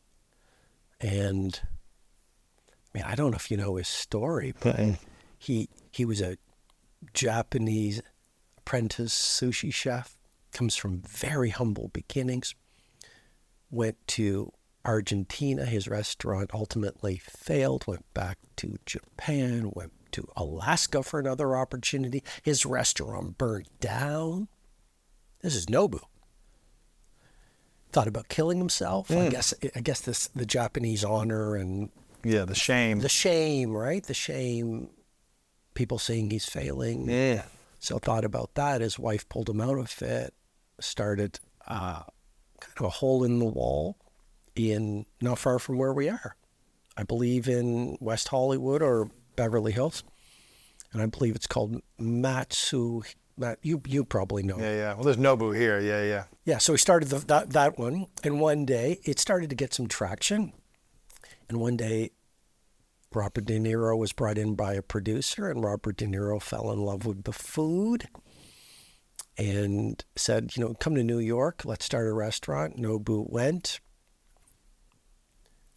And I mean, I don't know if you know his story, but he was a Japanese apprentice sushi chef, comes from very humble beginnings. Went to Argentina. His restaurant ultimately failed. Went back to Japan. Went to Alaska for another opportunity. His restaurant burned down. This is Nobu. Thought about killing himself. I guess the Japanese honor and the shame. The shame, right? The shame. People saying he's failing. Yeah. So thought about that. His wife pulled him out of it. Started kind of a hole in the wall in not far from where we are. I believe in West Hollywood or Beverly Hills. And I believe it's called Matsu. You probably know. Yeah. Well, there's Nobu here. Yeah. Yeah, so we started that one. And one day it started to get some traction. And one day Robert De Niro was brought in by a producer, and Robert De Niro fell in love with the food and said, come to New York, let's start a restaurant. Nobu went.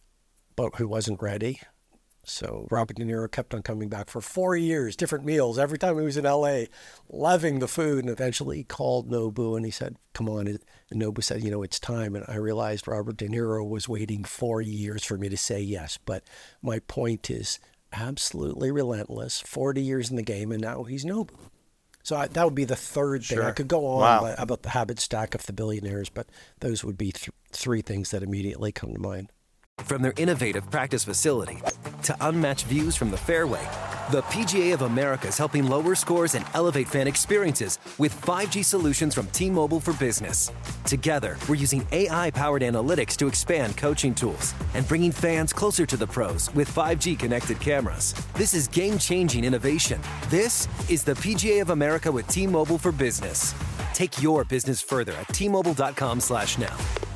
but who wasn't ready. So Robert De Niro kept on coming back for 4 years, different meals, every time he was in L.A., loving the food. And eventually he called Nobu and he said, come on. And Nobu said, it's time. And I realized Robert De Niro was waiting 4 years for me to say yes. But my point is absolutely relentless, 40 years in the game, and now he's Nobu. So that would be the third thing. Sure. I could go on about the habit stack of the billionaires, but those would be three things that immediately come to mind. From their innovative practice facility to unmatched views from the fairway, the PGA of America is helping lower scores and elevate fan experiences with 5G solutions from T-Mobile for Business. Together, we're using AI-powered analytics to expand coaching tools and bringing fans closer to the pros with 5G connected cameras. This is game-changing innovation. This is the PGA of America with T-Mobile for Business. Take your business further at T-Mobile.com/now.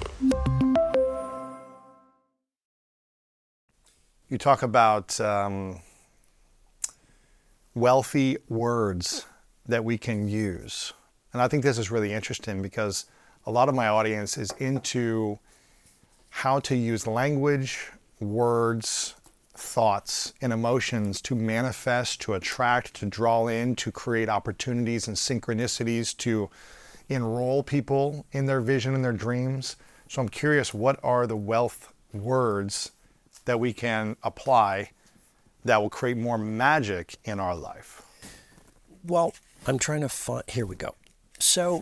You talk about wealthy words that we can use. And I think this is really interesting because a lot of my audience is into how to use language, words, thoughts, and emotions to manifest, to attract, to draw in, to create opportunities and synchronicities, to enroll people in their vision and their dreams. So I'm curious, what are the wealth words that we can apply that will create more magic in our life? Well, I'm trying to find, here we go. So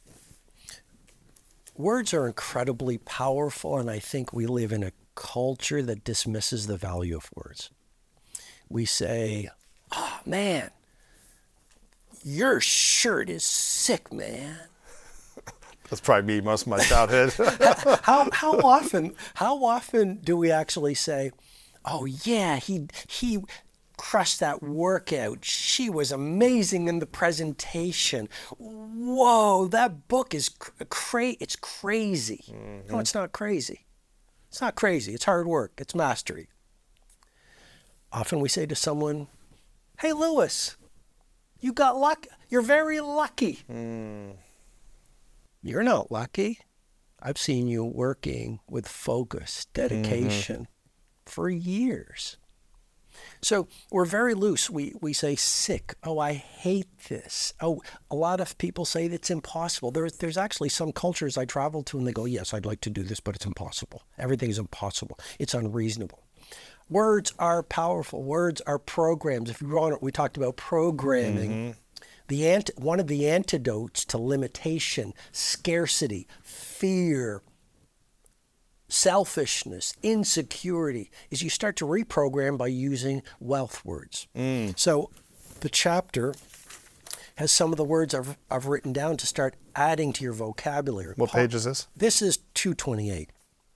words are incredibly powerful, and I think we live in a culture that dismisses the value of words. We say, oh man, your shirt is sick, man. That's probably me most of my childhood. How often do we actually say, oh yeah, he crushed that workout. She was amazing in the presentation. Whoa, that book is it's crazy. Mm-hmm. No, it's not crazy. It's not crazy. It's hard work. It's mastery. Often we say to someone, hey, Lewis, you got luck. You're very lucky. You're not lucky. I've seen you working with focus, dedication for years. So we're very loose. We say sick. Oh, I hate this. Oh, a lot of people say it's impossible. There's actually some cultures I travel to and they go, yes, I'd like to do this, but it's impossible. Everything's impossible. It's unreasonable. Words are powerful. Words are programs. If you want, we talked about programming. One of the antidotes to limitation, scarcity, fear, selfishness, insecurity, is you start to reprogram by using wealth words. So the chapter has some of the words I've written down to start adding to your vocabulary. What page is this? This is 228.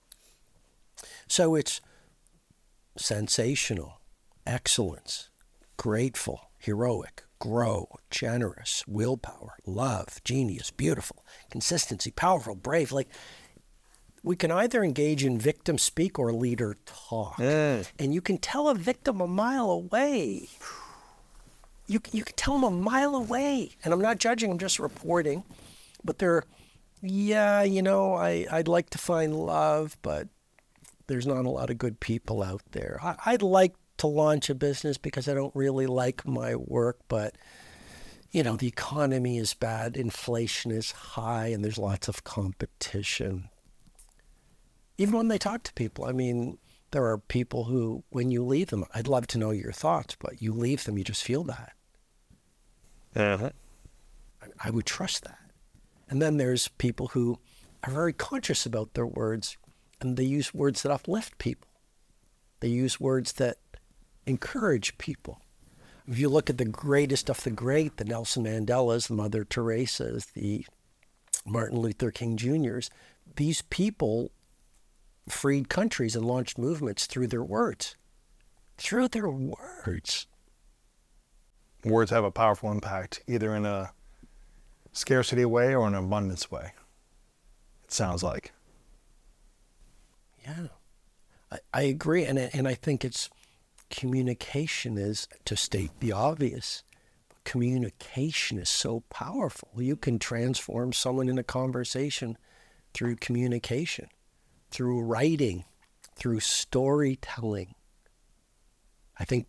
So it's sensational, excellence, grateful, heroic, grow, generous, willpower, love, genius, beautiful, consistency, powerful, brave. Like, we can either engage in victim speak or leader talk. And you can tell a victim a mile away. You can tell them a mile away. And I'm not judging, I'm just reporting. But I'd like to find love, but there's not a lot of good people out there. I'd like to launch a business because I don't really like my work, but the economy is bad, inflation is high, and there's lots of competition. Even when they talk to people, I mean, there are people who, when you leave them, I'd love to know your thoughts, but you leave them, you just feel that. I would trust that. And then there's people who are very conscious about their words, and they use words that uplift people. They use words that encourage people. If you look at the greatest of the great, the Nelson Mandelas, the Mother Teresas, the Martin Luther King Jr.'s, these people freed countries and launched movements through their words. Through their words. Words have a powerful impact, either in a scarcity way or an abundance way, it sounds like. Yeah, I agree. And I think it's communication is, to state the obvious, communication is so powerful. You can transform someone in a conversation through communication, through writing, through storytelling. I think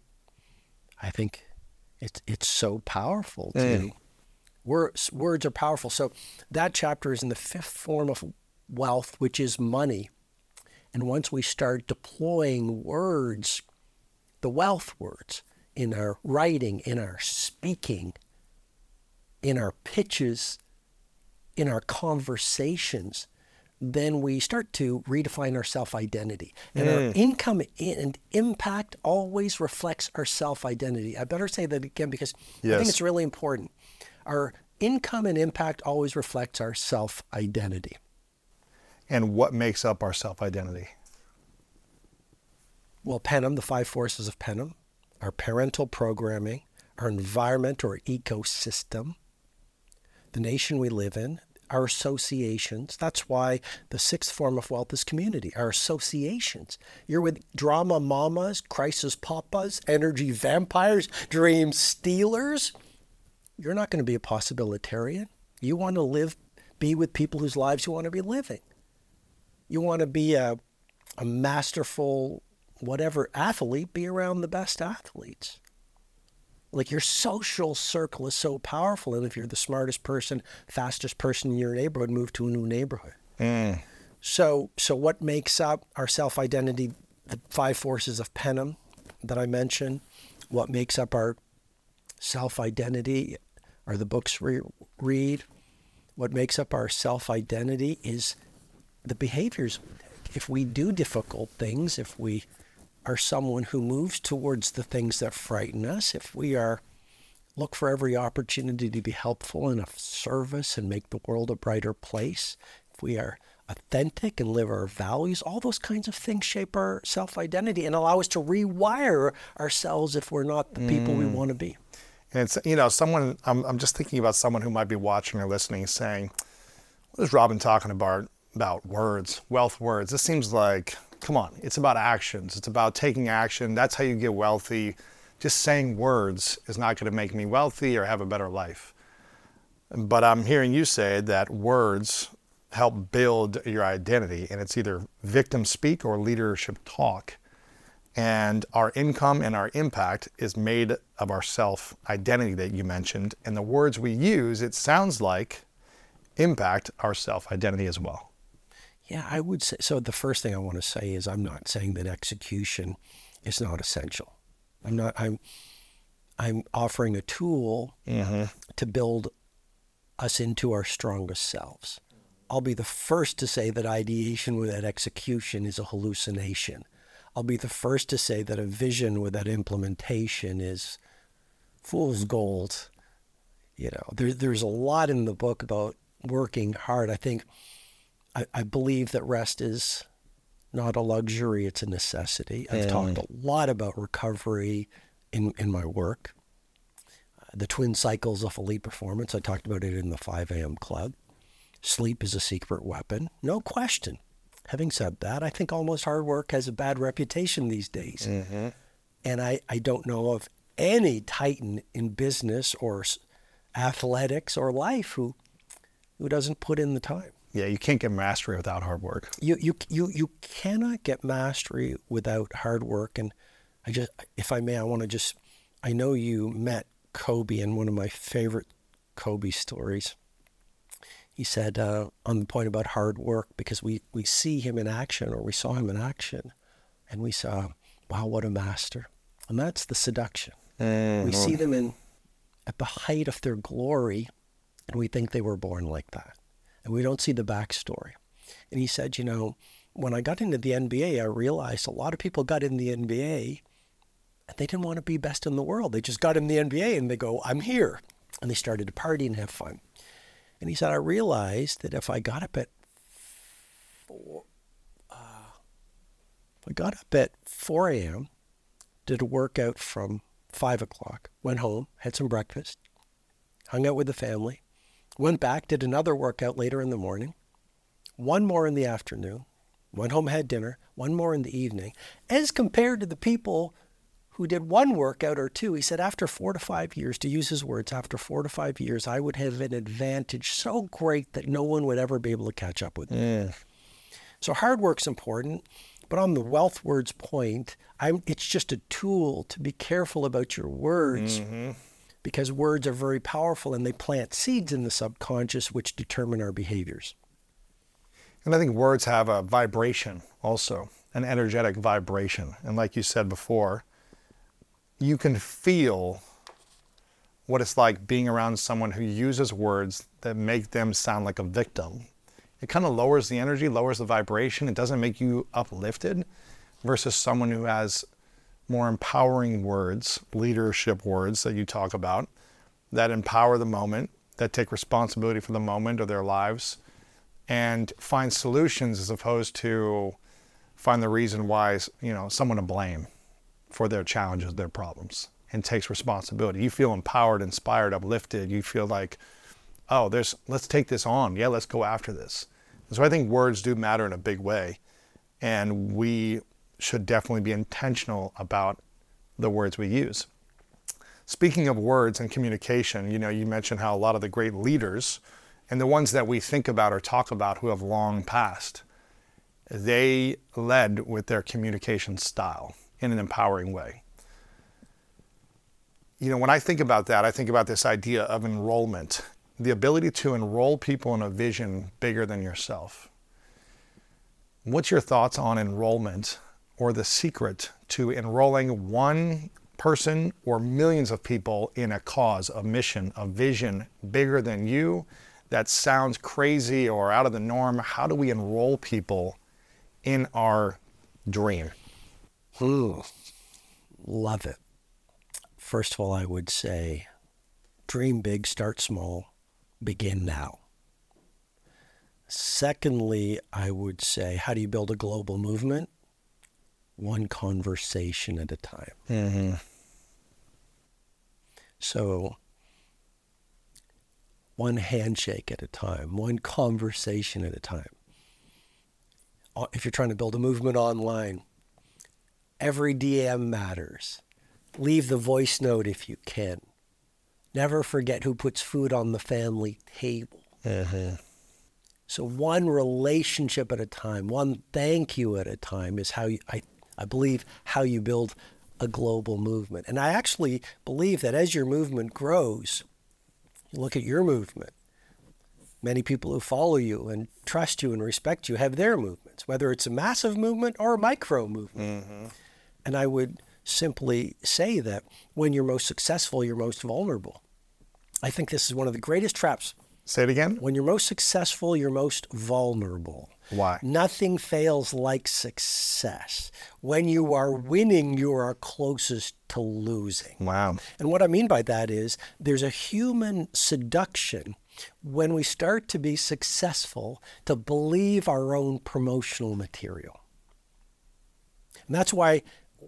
it's so powerful too. Words are powerful. So that chapter is in the fifth form of wealth, which is money. And once we start deploying words, the wealth words, in our writing, in our speaking, in our pitches, in our conversations, then we start to redefine our self-identity. And our income and impact always reflects our self-identity. I better say that again because I think it's really important. Our income and impact always reflects our self-identity. And what makes up our self-identity? Well, Panem, the 5 forces of Panem, our parental programming, our environment or ecosystem, the nation we live in, our associations. That's why the 6th form of wealth is community, our associations. You're with drama mamas, crisis papas, energy vampires, dream stealers. You're not going to be a possibilitarian. You want to be with people whose lives you want to be living. You want to be a masterful, whatever athlete, be around the best athletes. Like your social circle is so powerful. And if you're the smartest person, fastest person in your neighborhood, move to a new neighborhood. So what makes up our self-identity, the 5 forces of Panem that I mentioned, what makes up our self-identity are the books we read. What makes up our self-identity is the behaviors. If we do difficult things, if we are someone who moves towards the things that frighten us, if we look for every opportunity to be helpful and of service and make the world a brighter place, if we are authentic and live our values, all those kinds of things shape our self-identity and allow us to rewire ourselves if we're not the people we want to be. And it's, someone, I'm just thinking about someone who might be watching or listening saying, what is Robin talking about words, wealth words? This seems like, come on, it's about actions. It's about taking action. That's how you get wealthy. Just saying words is not going to make me wealthy or have a better life. But I'm hearing you say that words help build your identity, and it's either victim speak or leadership talk. And our income and our impact is made of our self-identity that you mentioned. And the words we use, it sounds like, impact our self-identity as well. Yeah, I would say, so the first thing I want to say is I'm not saying that execution is not essential. I'm offering a tool to build us into our strongest selves. I'll be the first to say that ideation without execution is a hallucination. I'll be the first to say that a vision without implementation is fool's gold. There's a lot in the book about working hard. I believe that rest is not a luxury, it's a necessity. I've talked a lot about recovery in my work. The twin cycles of elite performance, I talked about it in the 5 a.m. club. Sleep is a secret weapon, no question. Having said that, I think almost hard work has a bad reputation these days. And I don't know of any titan in business or athletics or life who doesn't put in the time. Yeah, you can't get mastery without hard work. You cannot get mastery without hard work. And if I may, I know you met Kobe, and one of my favorite Kobe stories. He said on the point about hard work, because we see him in action, or we saw him in action, and we saw, wow, what a master. And that's the seduction. We see them at the height of their glory, and we think they were born like that. And we don't see the backstory. And he said, when I got into the NBA, I realized a lot of people got in the NBA and they didn't want to be best in the world. They just got in the NBA and they go, I'm here. And they started to party and have fun. And he said, I realized that if I got up at 4 a.m., did a workout from 5 o'clock, went home, had some breakfast, hung out with the family, went back, did another workout later in the morning, one more in the afternoon, went home, had dinner, one more in the evening, as compared to the people who did one workout or two. He said after 4 to 5 years, to use his words, after 4 to 5 years, I would have an advantage so great that no one would ever be able to catch up with me. So hard work's important, But on the wealth words point, it's just a tool to be careful about your words, because words are very powerful and they plant seeds in the subconscious which determine our behaviors. And I think words have a vibration also, an energetic vibration. And like you said before, you can feel what it's like being around someone who uses words that make them sound like a victim. It kind of lowers the energy, lowers the vibration. It doesn't make you uplifted, versus someone who has more empowering words, leadership words that you talk about, that empower the moment, that take responsibility for the moment of their lives, and find solutions as opposed to find the reason why, someone to blame for their challenges, their problems, and takes responsibility. You feel empowered, inspired, uplifted. You feel like, oh, let's take this on. Yeah, let's go after this. And so I think words do matter in a big way. And we should definitely be intentional about the words we use. Speaking of words and communication, you mentioned how a lot of the great leaders and the ones that we think about or talk about who have long passed, they led with their communication style in an empowering way. When I think about that, I think about this idea of enrollment, the ability to enroll people in a vision bigger than yourself. What's your thoughts on enrollment, or the secret to enrolling one person or millions of people in a cause, a mission, a vision bigger than you that sounds crazy or out of the norm? How do we enroll people in our dream? Love it. First of all, I would say, dream big, start small, begin now. Secondly, I would say, how do you build a global movement? One conversation at a time. So, one handshake at a time, one conversation at a time. If you're trying to build a movement online, every DM matters. Leave the voice note if you can. Never forget who puts food on the family table. So one relationship at a time, one thank you at a time is how I believe how you build a global movement. And I actually believe that as your movement grows, you look at your movement. Many people who follow you and trust you and respect you have their movements, whether it's a massive movement or a micro movement. And I would simply say that when you're most successful, you're most vulnerable. I think this is one of the greatest traps. Say it again. When you're most successful, you're most vulnerable. Why? Nothing fails like success. When you are winning, you are closest to losing. Wow. And what I mean by that is there's a human seduction when we start to be successful to believe our own promotional material. And that's why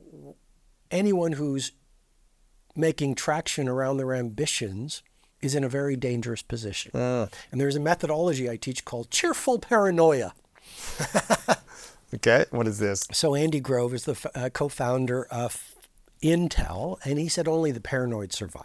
anyone who's making traction around their ambitions is in a very dangerous position. And there's a methodology I teach called cheerful paranoia. Okay, what is this? So Andy Grove is the co-founder of Intel, and he said only the paranoid survive.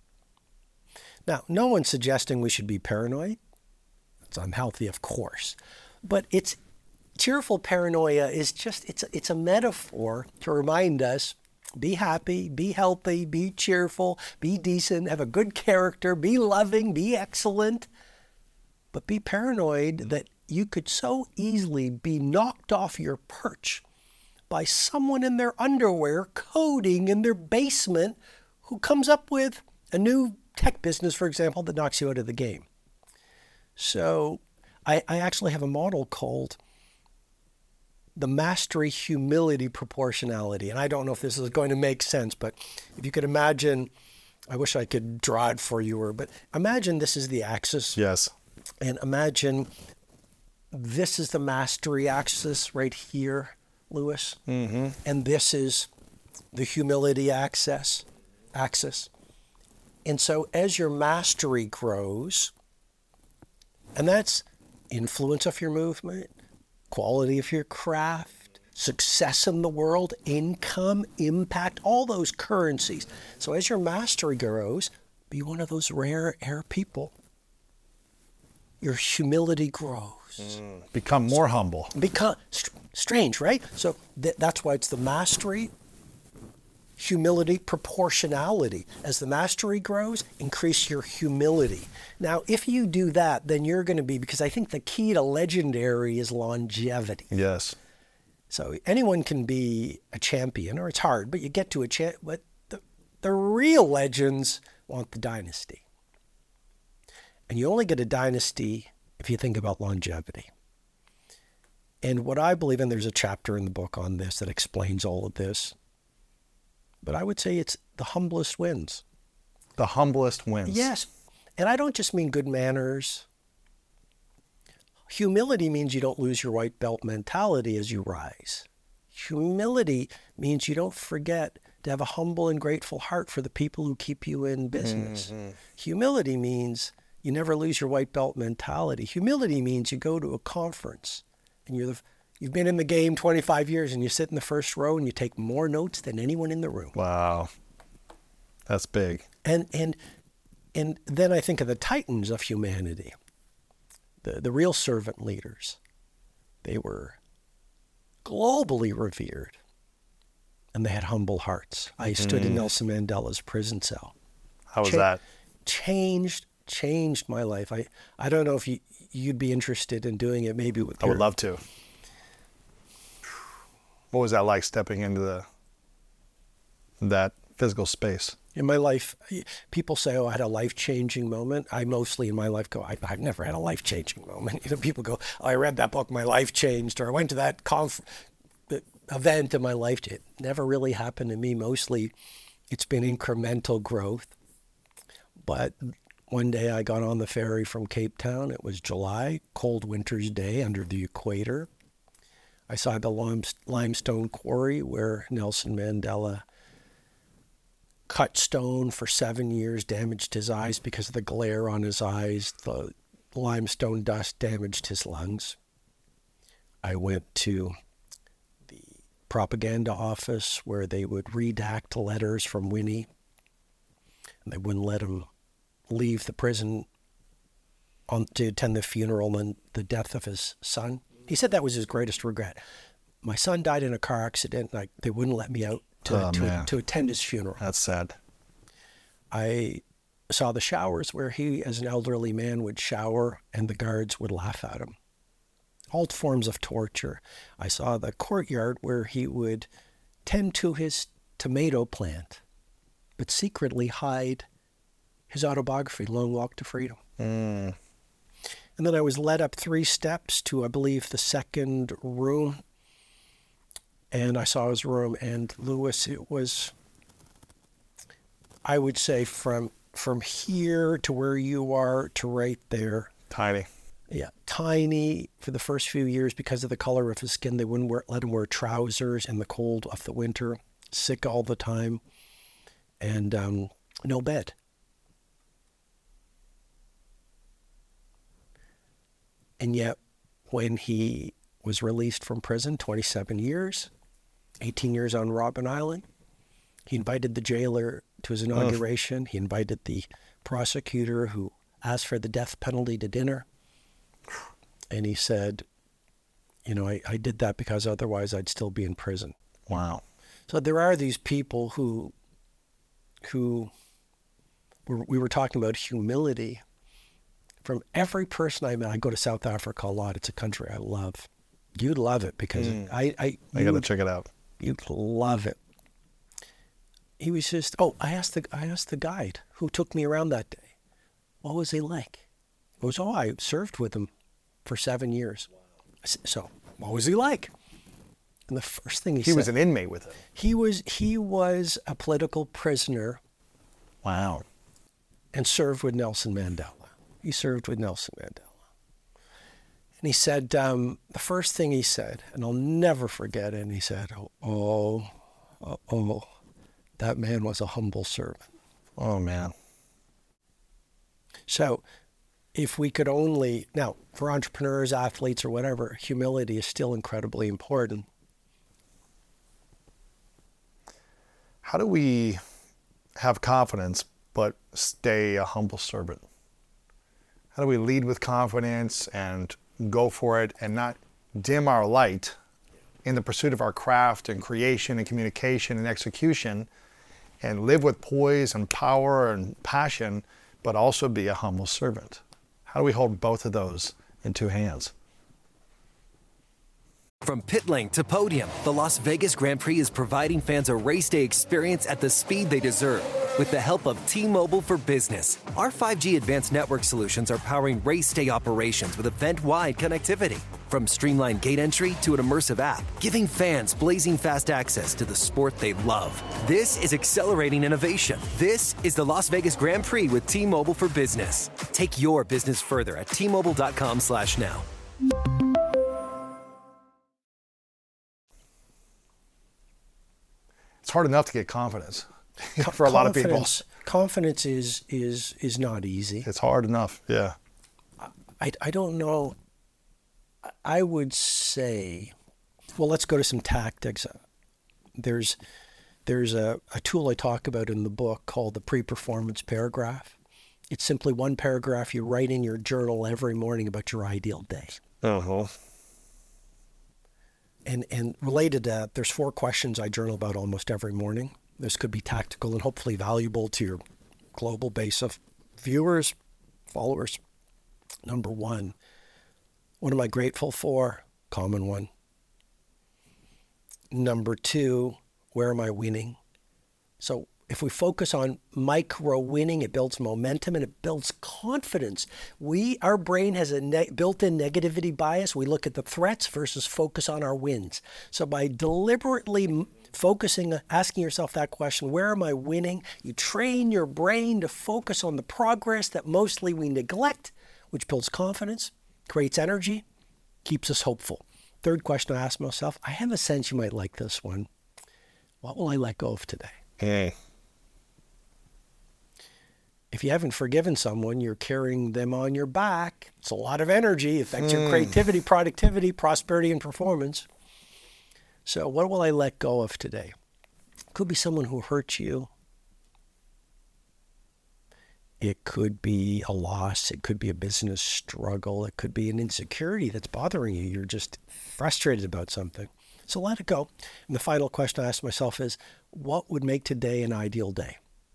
Now, no one's suggesting we should be paranoid. It's unhealthy, of course. But cheerful paranoia is just, it's a metaphor to remind us, be happy, be healthy, be cheerful, be decent, have a good character, be loving, be excellent. But be paranoid that you could so easily be knocked off your perch by someone in their underwear coding in their basement who comes up with a new tech business, for example, that knocks you out of the game. So I actually have a model called the mastery humility proportionality. And I don't know if this is going to make sense, but if you could imagine, I wish I could draw it for you, but imagine this is the axis. Yes. And imagine this is the mastery axis right here, Lewis. And this is the humility axis. And so as your mastery grows, and that's influence of your movement, quality of your craft, success in the world, income, impact, all those currencies. So as your mastery grows, be one of those rare air people. Your humility grows. Become more humble. Strange, right? So that's why it's the mastery, humility, proportionality. As the mastery grows, increase your humility. Now, if you do that, then you're going to be, because I think the key to legendary is longevity. Yes. So anyone can be a champion, or it's hard, but you get to a but the real legends want the dynasty. And you only get a dynasty if you think about longevity. And what I believe, and there's a chapter in the book on this that explains all of this, but I would say it's the humblest wins. The humblest wins. Yes. And I don't just mean good manners. Humility means you don't lose your white belt mentality as you rise. Humility means you don't forget to have a humble and grateful heart for the people who keep you in business. Mm-hmm. Humility means you never lose your white belt mentality. Humility means you go to a conference and you've been in the game 25 years and you sit in the first row and you take more notes than anyone in the room. Wow. That's big. And then I think of the titans of humanity, the real servant leaders. They were globally revered and they had humble hearts. I stood in Nelson Mandela's prison cell. How was that? Changed my life. I don't know if you'd be interested in doing it maybe with I would love to. What was that like, stepping into that physical space? In my life, people say, oh, I had a life-changing moment. I mostly in my life go, I've never had a life-changing moment. You know, people go, oh, I read that book, my life changed, or I went to that event and my life changed. It never really happened to me. Mostly it's been incremental growth. But one day I got on the ferry from Cape Town. It was July, cold winter's day under the equator. I saw the limestone quarry where Nelson Mandela cut stone for 7 years, damaged his eyes because of the glare on his eyes. The limestone dust damaged his lungs. I went to the propaganda office where they would redact letters from Winnie, and they wouldn't let him leave the prison to attend the funeral and the death of his son. He said that was his greatest regret. My son died in a car accident, and they wouldn't let me out to attend his funeral. That's sad. I saw the showers where he, as an elderly man, would shower and the guards would laugh at him. All forms of torture. I saw the courtyard where he would tend to his tomato plant, but secretly hide his autobiography, Long Walk to Freedom. And then I was led up 3 steps to, I believe, the second room. And I saw his room, and Lewis, it was, I would say, from here to where you are to right there. Tiny. Yeah, tiny. For the first few years, because of the color of his skin, they wouldn't let him wear trousers in the cold of the winter. Sick all the time, and no bed. And yet, when he was released from prison, 27 years, 18 years on Robben Island, he invited the jailer to his inauguration. He invited the prosecutor who asked for the death penalty to dinner. And he said, you know, I did that because otherwise I'd still be in prison. Wow. So there are these people who we were talking about humility. From every person I met, I go to South Africa a lot. It's a country I love. You'd love it because I got to check it out. You'd love it. He was just, I asked the guide who took me around that day, what was he like? He goes, I served with him for 7 years. I said, so what was he like? And the first thing he said, was an inmate with him. He was a political prisoner. Wow. And served with Nelson Mandela. He served with Nelson Mandela. And he said, the first thing he said, and I'll never forget it, and he said, that man was a humble servant. Oh, man. So if we could only, now, for entrepreneurs, athletes, or whatever, humility is still incredibly important. How do we have confidence but stay a humble servant? How do we lead with confidence and go for it and not dim our light in the pursuit of our craft and creation and communication and execution, and live with poise and power and passion, but also be a humble servant? How do we hold both of those in two hands? From pit lane to podium, the Las Vegas Grand Prix is providing fans a race day experience at the speed they deserve. With the help of T-Mobile for Business, our 5G advanced network solutions are powering race day operations with event-wide connectivity. From streamlined gate entry to an immersive app, giving fans blazing fast access to the sport they love. This is accelerating innovation. This is the Las Vegas Grand Prix with T-Mobile for Business. Take your business further at T-Mobile.com/now. It's hard enough to get confidence for a lot of people. Confidence is not easy. It's hard enough, yeah. I don't know. I would say, well, let's go to some tactics. There's a tool I talk about in the book called the pre-performance paragraph. It's simply one paragraph you write in your journal every morning about your ideal day. Uh-huh. And related to that, there's 4 questions I journal about almost every morning. This could be tactical and hopefully valuable to your global base of viewers, followers. Number 1, what am I grateful for? Common one. Number 2, where am I winning? So if we focus on micro winning, it builds momentum and it builds confidence. Our brain has a built-in negativity bias. We look at the threats versus focus on our wins. So by deliberately focusing, asking yourself that question, where am I winning? You train your brain to focus on the progress that mostly we neglect, which builds confidence, creates energy, keeps us hopeful. Third question I ask myself, I have a sense you might like this one. What will I let go of today? Hey. If you haven't forgiven someone, you're carrying them on your back. It's a lot of energy, affects your creativity, productivity, prosperity, and performance. So what will I let go of today? It could be someone who hurt you. It could be a loss. It could be a business struggle. It could be an insecurity that's bothering you. You're just frustrated about something. So let it go. And the final question I ask myself is, what would make today an ideal day?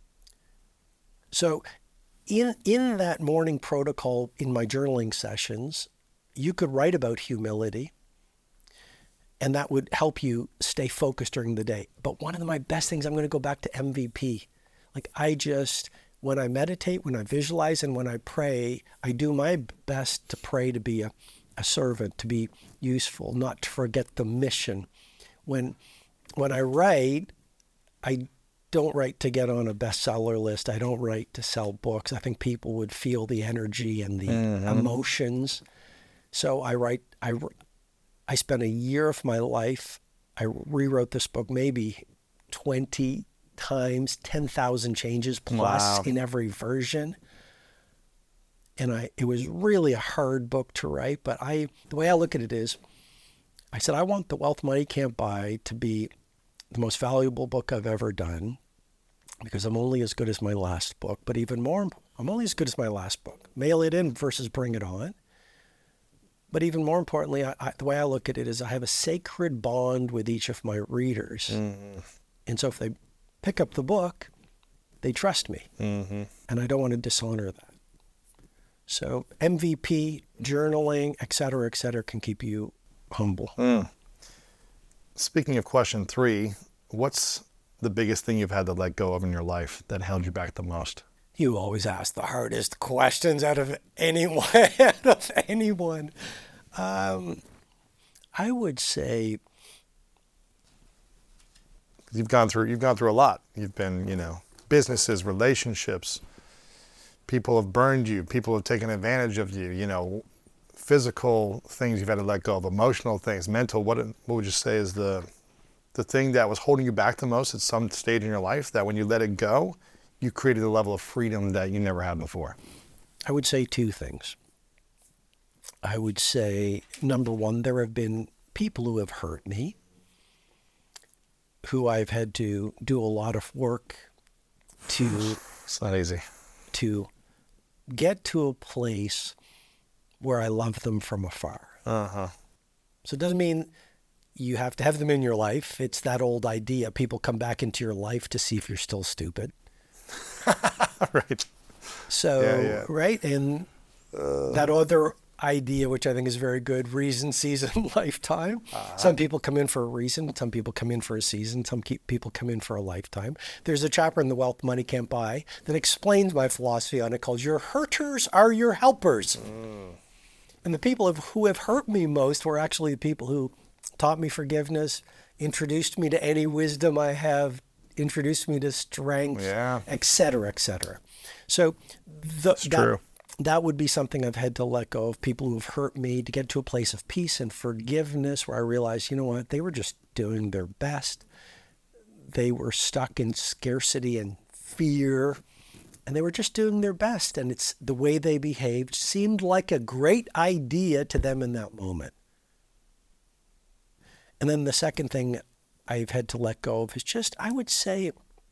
So in that morning protocol in my journaling sessions, you could write about humility, and that would help you stay focused during the day. But one of my best things, I'm going to go back to MVP. Like when I meditate, when I visualize, and when I pray, I do my best to pray to be a servant, to be useful, not to forget the mission. When I write, I don't write to get on a bestseller list. I don't write to sell books. I think people would feel the energy and the emotions. So I write. I spent a year of my life. I rewrote this book maybe 20 times, 10,000 changes plus in every version. And it was really a hard book to write. But the way I look at it is, I said, I want The Wealth Money Can't Buy to be the most valuable book I've ever done, because I'm only as good as my last book. But even more, I'm only as good as my last book. Mail it in versus bring it on. But even more importantly, the way I look at it is I have a sacred bond with each of my readers. Mm-hmm. And so if they pick up the book, they trust me. Mm-hmm. And I don't want to dishonor that. So MVP, journaling, et cetera, can keep you humble. Speaking of question 3, what's the biggest thing you've had to let go of in your life that held you back the most? You always ask the hardest questions out of anyone. I would say you've gone through a lot. You've been, businesses, relationships. People have burned you. People have taken advantage of you. Physical things you've had to let go of, emotional things, mental. What would you say is the thing that was holding you back the most at some stage in your life, that when you let it go, you created a level of freedom that you never had before? I would say 2 things. I would say, number 1, there have been people who have hurt me, who I've had to do a lot of work to... It's not easy. To get to a place where I love them from afar. Uh-huh. So it doesn't mean you have to have them in your life. It's that old idea. People come back into your life to see if you're still stupid. Right. So, right. And that other idea, which I think is very good, reason, season, lifetime. Some people come in for a reason. Some people come in for a season. Some people come in for a lifetime. There's a chapter in The Wealth Money Can't Buy that explains my philosophy on it called Your Hurters Are Your Helpers. And the people who have hurt me most were actually the people who taught me forgiveness, introduced me to any wisdom I have, introduced me to strength, et cetera, et cetera. So that would be something I've had to let go of, people who have hurt me, to get to a place of peace and forgiveness where I realized, you know what, they were just doing their best. They were stuck in scarcity and fear, and they were just doing their best. And it's the way they behaved seemed like a great idea to them in that moment. And then the second thing I've had to let go of is just, I would say,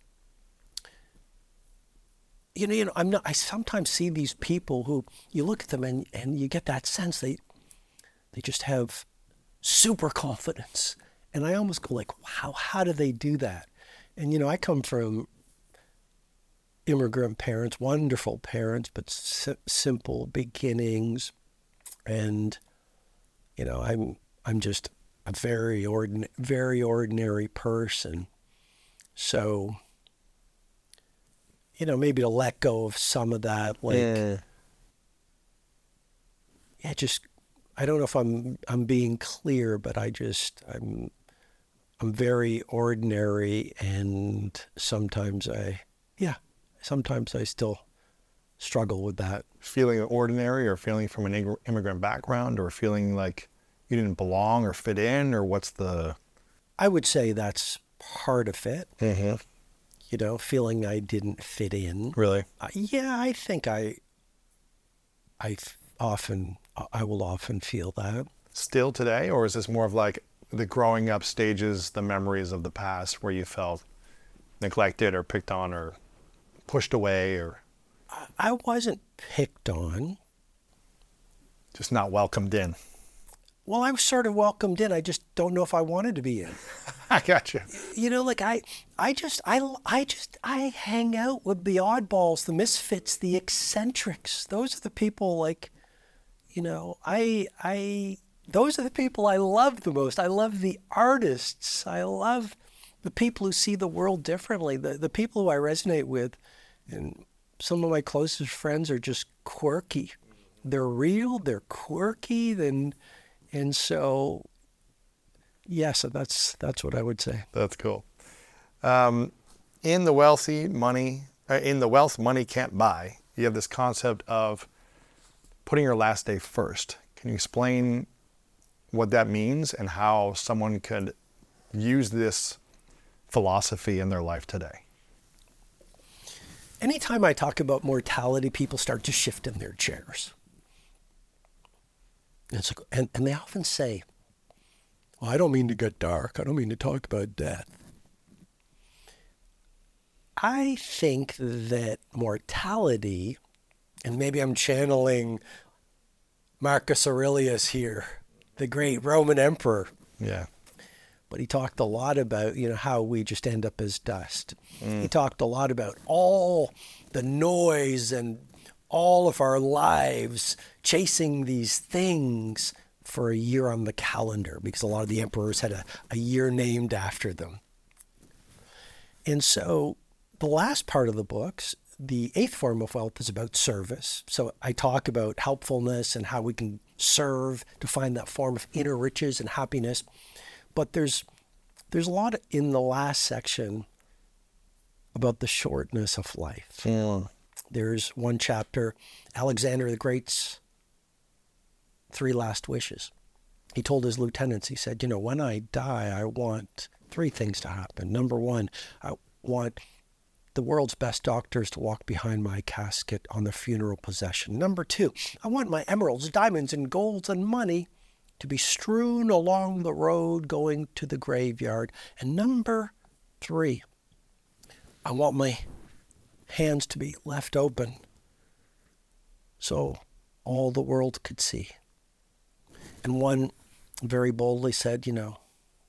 I sometimes see these people who you look at them and you get that sense they just have super confidence. And I almost go like, wow, how do they do that? And, I come from immigrant parents, wonderful parents, but simple beginnings. And, I'm just a very ordinary person. So, maybe to let go of some of that, I don't know if I'm being clear, but I'm very ordinary, and sometimes I still struggle with that. Feeling ordinary, or feeling from an immigrant background, or feeling like you didn't belong or fit in, or what's the... I would say that's part of it. Mm-hmm. Feeling I didn't fit in. Really? I think I will often feel that. Still today, or is this more of like the growing up stages, the memories of the past where you felt neglected or picked on or pushed away? Or I wasn't picked on. Just not welcomed in. Well, I was sort of welcomed in. I just don't know if I wanted to be in. I got you. I hang out with the oddballs, the misfits, the eccentrics. Those are the people those are the people I love the most. I love the artists. I love the people who see the world differently. The people who I resonate with, and some of my closest friends are just quirky. They're real, they're quirky, and so, yes, that's what I would say. That's cool. In the Wealth Money Can't Buy, you have this concept of putting your last day first. Can you explain what that means and how someone could use this philosophy in their life today? Anytime I talk about mortality, people start to shift in their chairs. And they often say, well, I don't mean to get dark. I don't mean to talk about death. I think that mortality, and maybe I'm channeling Marcus Aurelius here, the great Roman emperor. Yeah. But he talked a lot about, how we just end up as dust. He talked a lot about all the noise and all of our lives chasing these things for a year on the calendar, because a lot of the emperors had a year named after them. And so the last part of the books, the 8th form of wealth, is about service. So I talk about helpfulness and how we can serve to find that form of inner riches and happiness. But there's a lot in the last section about the shortness of life. Yeah. There's one chapter, Alexander the Great's 3 last wishes. He told his lieutenants, he said, when I die, I want 3 things to happen. Number 1, I want the world's best doctors to walk behind my casket on the funeral procession. Number 2, I want my emeralds, diamonds, and golds and money to be strewn along the road going to the graveyard. And number 3, I want my hands to be left open so all the world could see. And one very boldly said,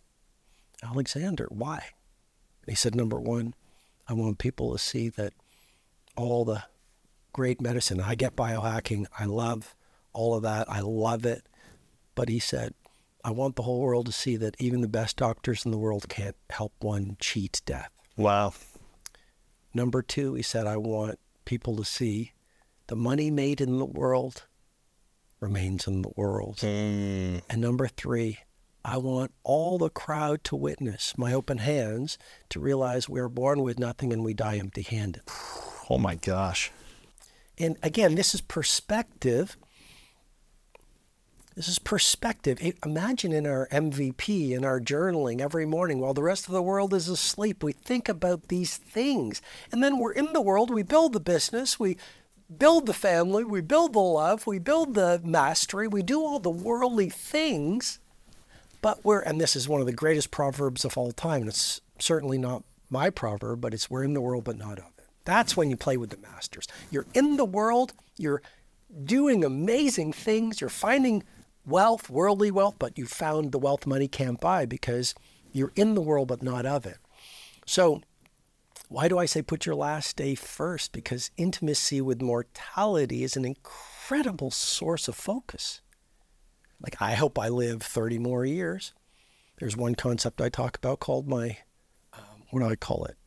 Alexander, why? And he said, number one, I want people to see that all the great medicine, I get biohacking, I love all of that, I love it. But he said, I want the whole world to see that even the best doctors in the world can't help one cheat death. Wow. Number two, he said, I want people to see the money made in the world remains in the world. And number three, I want all the crowd to witness my open hands, to realize we're born with nothing and we die empty-handed. Oh my gosh. And again, this is perspective. This is perspective. Imagine in our MVP, in our journaling every morning while the rest of the world is asleep, we think about these things. And then we're in the world, we build the business, we build the family, we build the love, we build the mastery, we do all the worldly things. But and this is one of the greatest proverbs of all time, and it's certainly not my proverb, but it's we're in the world but not of it. That's when you play with the masters. You're in the world, you're doing amazing things, you're finding wealth, worldly wealth, but you found the wealth money can't buy because you're in the world but not of it. So why do I say put your last day first? Because intimacy with mortality is an incredible source of focus. Like, I hope I live 30 more years. There's one concept I talk about called my, what do I call it?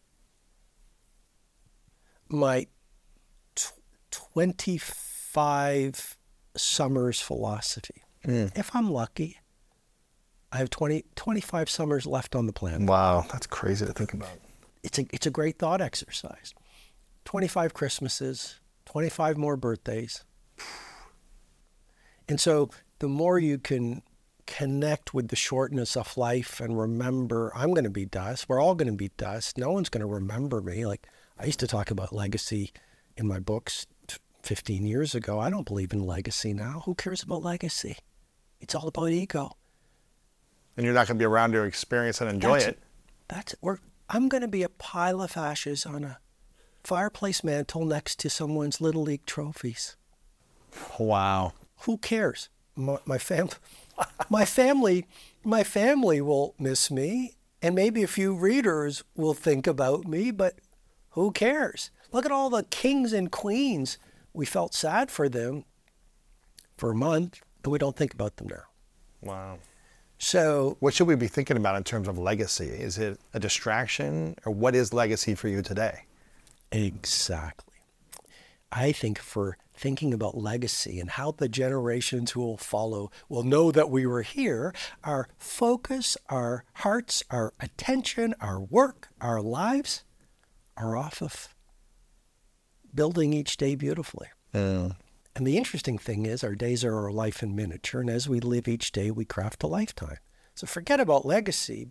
My 25 summers philosophy. If I'm lucky, I have 25 summers left on the planet. Wow, that's crazy to think about. It's a great thought exercise. 25 Christmases, 25 more birthdays. And so the more you can connect with the shortness of life and remember, I'm going to be dust. We're all going to be dust. No one's going to remember me. Like, I used to talk about legacy in my books 15 years ago. I don't believe in legacy now. Who cares about legacy? It's all about ego. And you're not going to be around to experience and enjoy it. I'm going to be a pile of ashes on a fireplace mantle next to someone's Little League trophies. Wow. Who cares? My family will miss me, and maybe a few readers will think about me, but who cares? Look at all the kings and queens. We felt sad for them for a month, and we don't think about them now. Wow. So what should we be thinking about in terms of legacy? Is it a distraction, or what is legacy for you today? Exactly. I think for thinking about legacy and how the generations who will follow will know that we were here, our focus, our hearts, our attention, our work, our lives are off of building each day beautifully. And the interesting thing is our days are our life in miniature, and as we live each day, we craft a lifetime. So forget about legacy.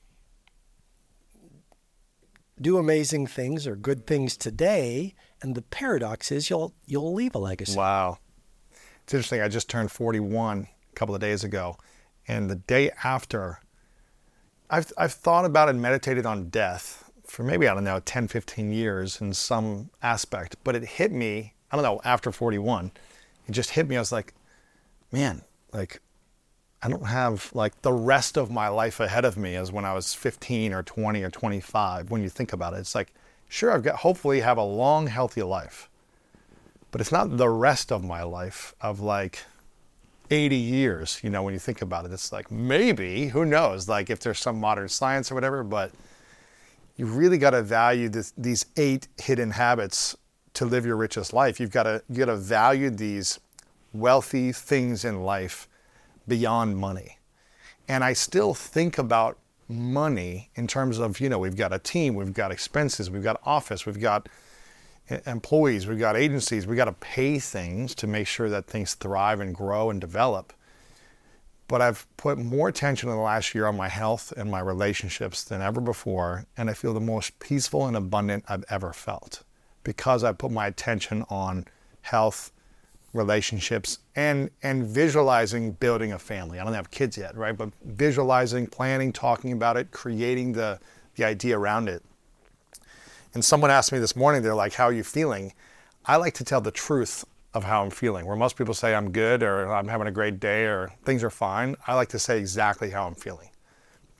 Do amazing things or good things today, and the paradox is you'll leave a legacy. Wow. It's interesting. I just turned 41 a couple of days ago, and the day after, I've thought about and meditated on death for maybe, 10, 15 years in some aspect, but it hit me, after 41, it just hit me. I was like, man, I don't have the rest of my life ahead of me as when I was 15 or 20 or 25. When you think about it, it's like, sure, hopefully have a long, healthy life, but it's not the rest of my life of 80 years, when you think about it. It's maybe, who knows, if there's some modern science or whatever, but you really got to value these 8 hidden habits to live your richest life. You got to value these wealthy things in life beyond money. And I still think about money in terms of, we've got a team, we've got expenses, we've got office, we've got employees, we've got agencies, we've got to pay things to make sure that things thrive and grow and develop. But I've put more attention in the last year on my health and my relationships than ever before, and I feel the most peaceful and abundant I've ever felt because I put my attention on health, relationships, and visualizing building a family. I don't have kids yet, right? But visualizing, planning, talking about it, creating the idea around it. And someone asked me this morning, they're like, how are you feeling? I like to tell the truth of how I'm feeling. Where most people say I'm good or I'm having a great day or things are fine, I like to say exactly how I'm feeling.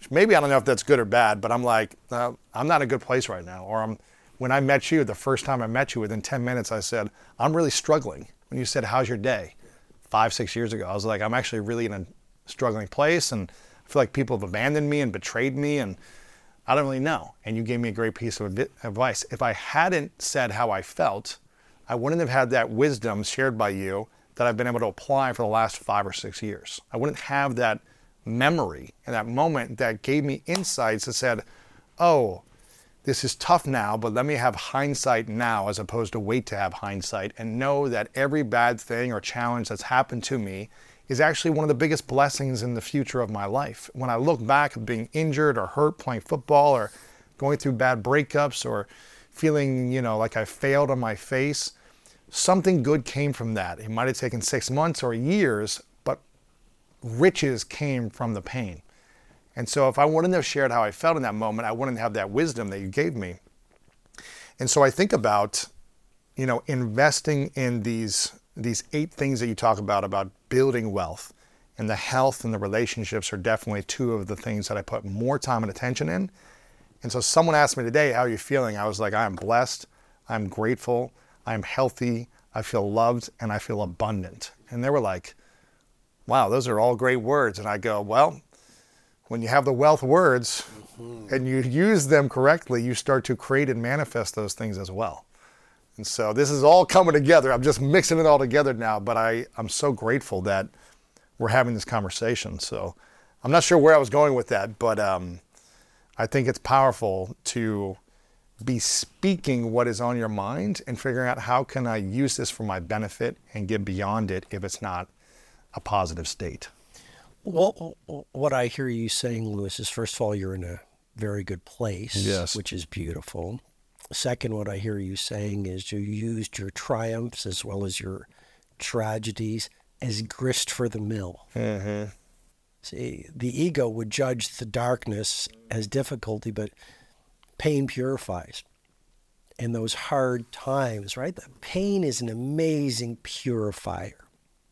Maybe I don't know if that's good or bad, but I'm like, I'm not in a good place right now. Or when I met you, the first time I met you, within 10 minutes, I said, I'm really struggling. When you said, how's your day? 5-6 years ago, I was like, I'm actually really in a struggling place, and I feel like people have abandoned me and betrayed me, and I don't really know. And you gave me a great piece of advice. If I hadn't said how I felt, I wouldn't have had that wisdom shared by you that I've been able to apply for the last 5 or 6 years. I wouldn't have that memory and that moment that gave me insights that said, oh, this is tough now, but let me have hindsight now as opposed to wait to have hindsight, and know that every bad thing or challenge that's happened to me is actually one of the biggest blessings in the future of my life. When I look back at being injured or hurt playing football, or going through bad breakups, or feeling, like I failed on my face, something good came from that. It might have taken 6 months or years, but riches came from the pain. And so if I wouldn't have shared how I felt in that moment, I wouldn't have that wisdom that you gave me. And so I think about, investing in these 8 things that you talk about building wealth, and the health and the relationships are definitely 2 of the things that I put more time and attention in. And so someone asked me today, how are you feeling? I was like, I am blessed, I'm grateful, I'm healthy, I feel loved, and I feel abundant. And they were like, wow, those are all great words. And I go, well, when you have the wealth words and you use them correctly, you start to create and manifest those things as well. And so this is all coming together. I'm just mixing it all together now, but I'm so grateful that we're having this conversation. So I'm not sure where I was going with that, but I think it's powerful to be speaking what is on your mind and figuring out how can I use this for my benefit and get beyond it if it's not a positive state. Well, what I hear you saying, Lewis, is first of all, you're in a very good place, yes, which is beautiful. Second, what I hear you saying is you used your triumphs as well as your tragedies as grist for the mill. Mm-hmm. See, the ego would judge the darkness as difficulty, but pain purifies. And those hard times, right? The pain is an amazing purifier.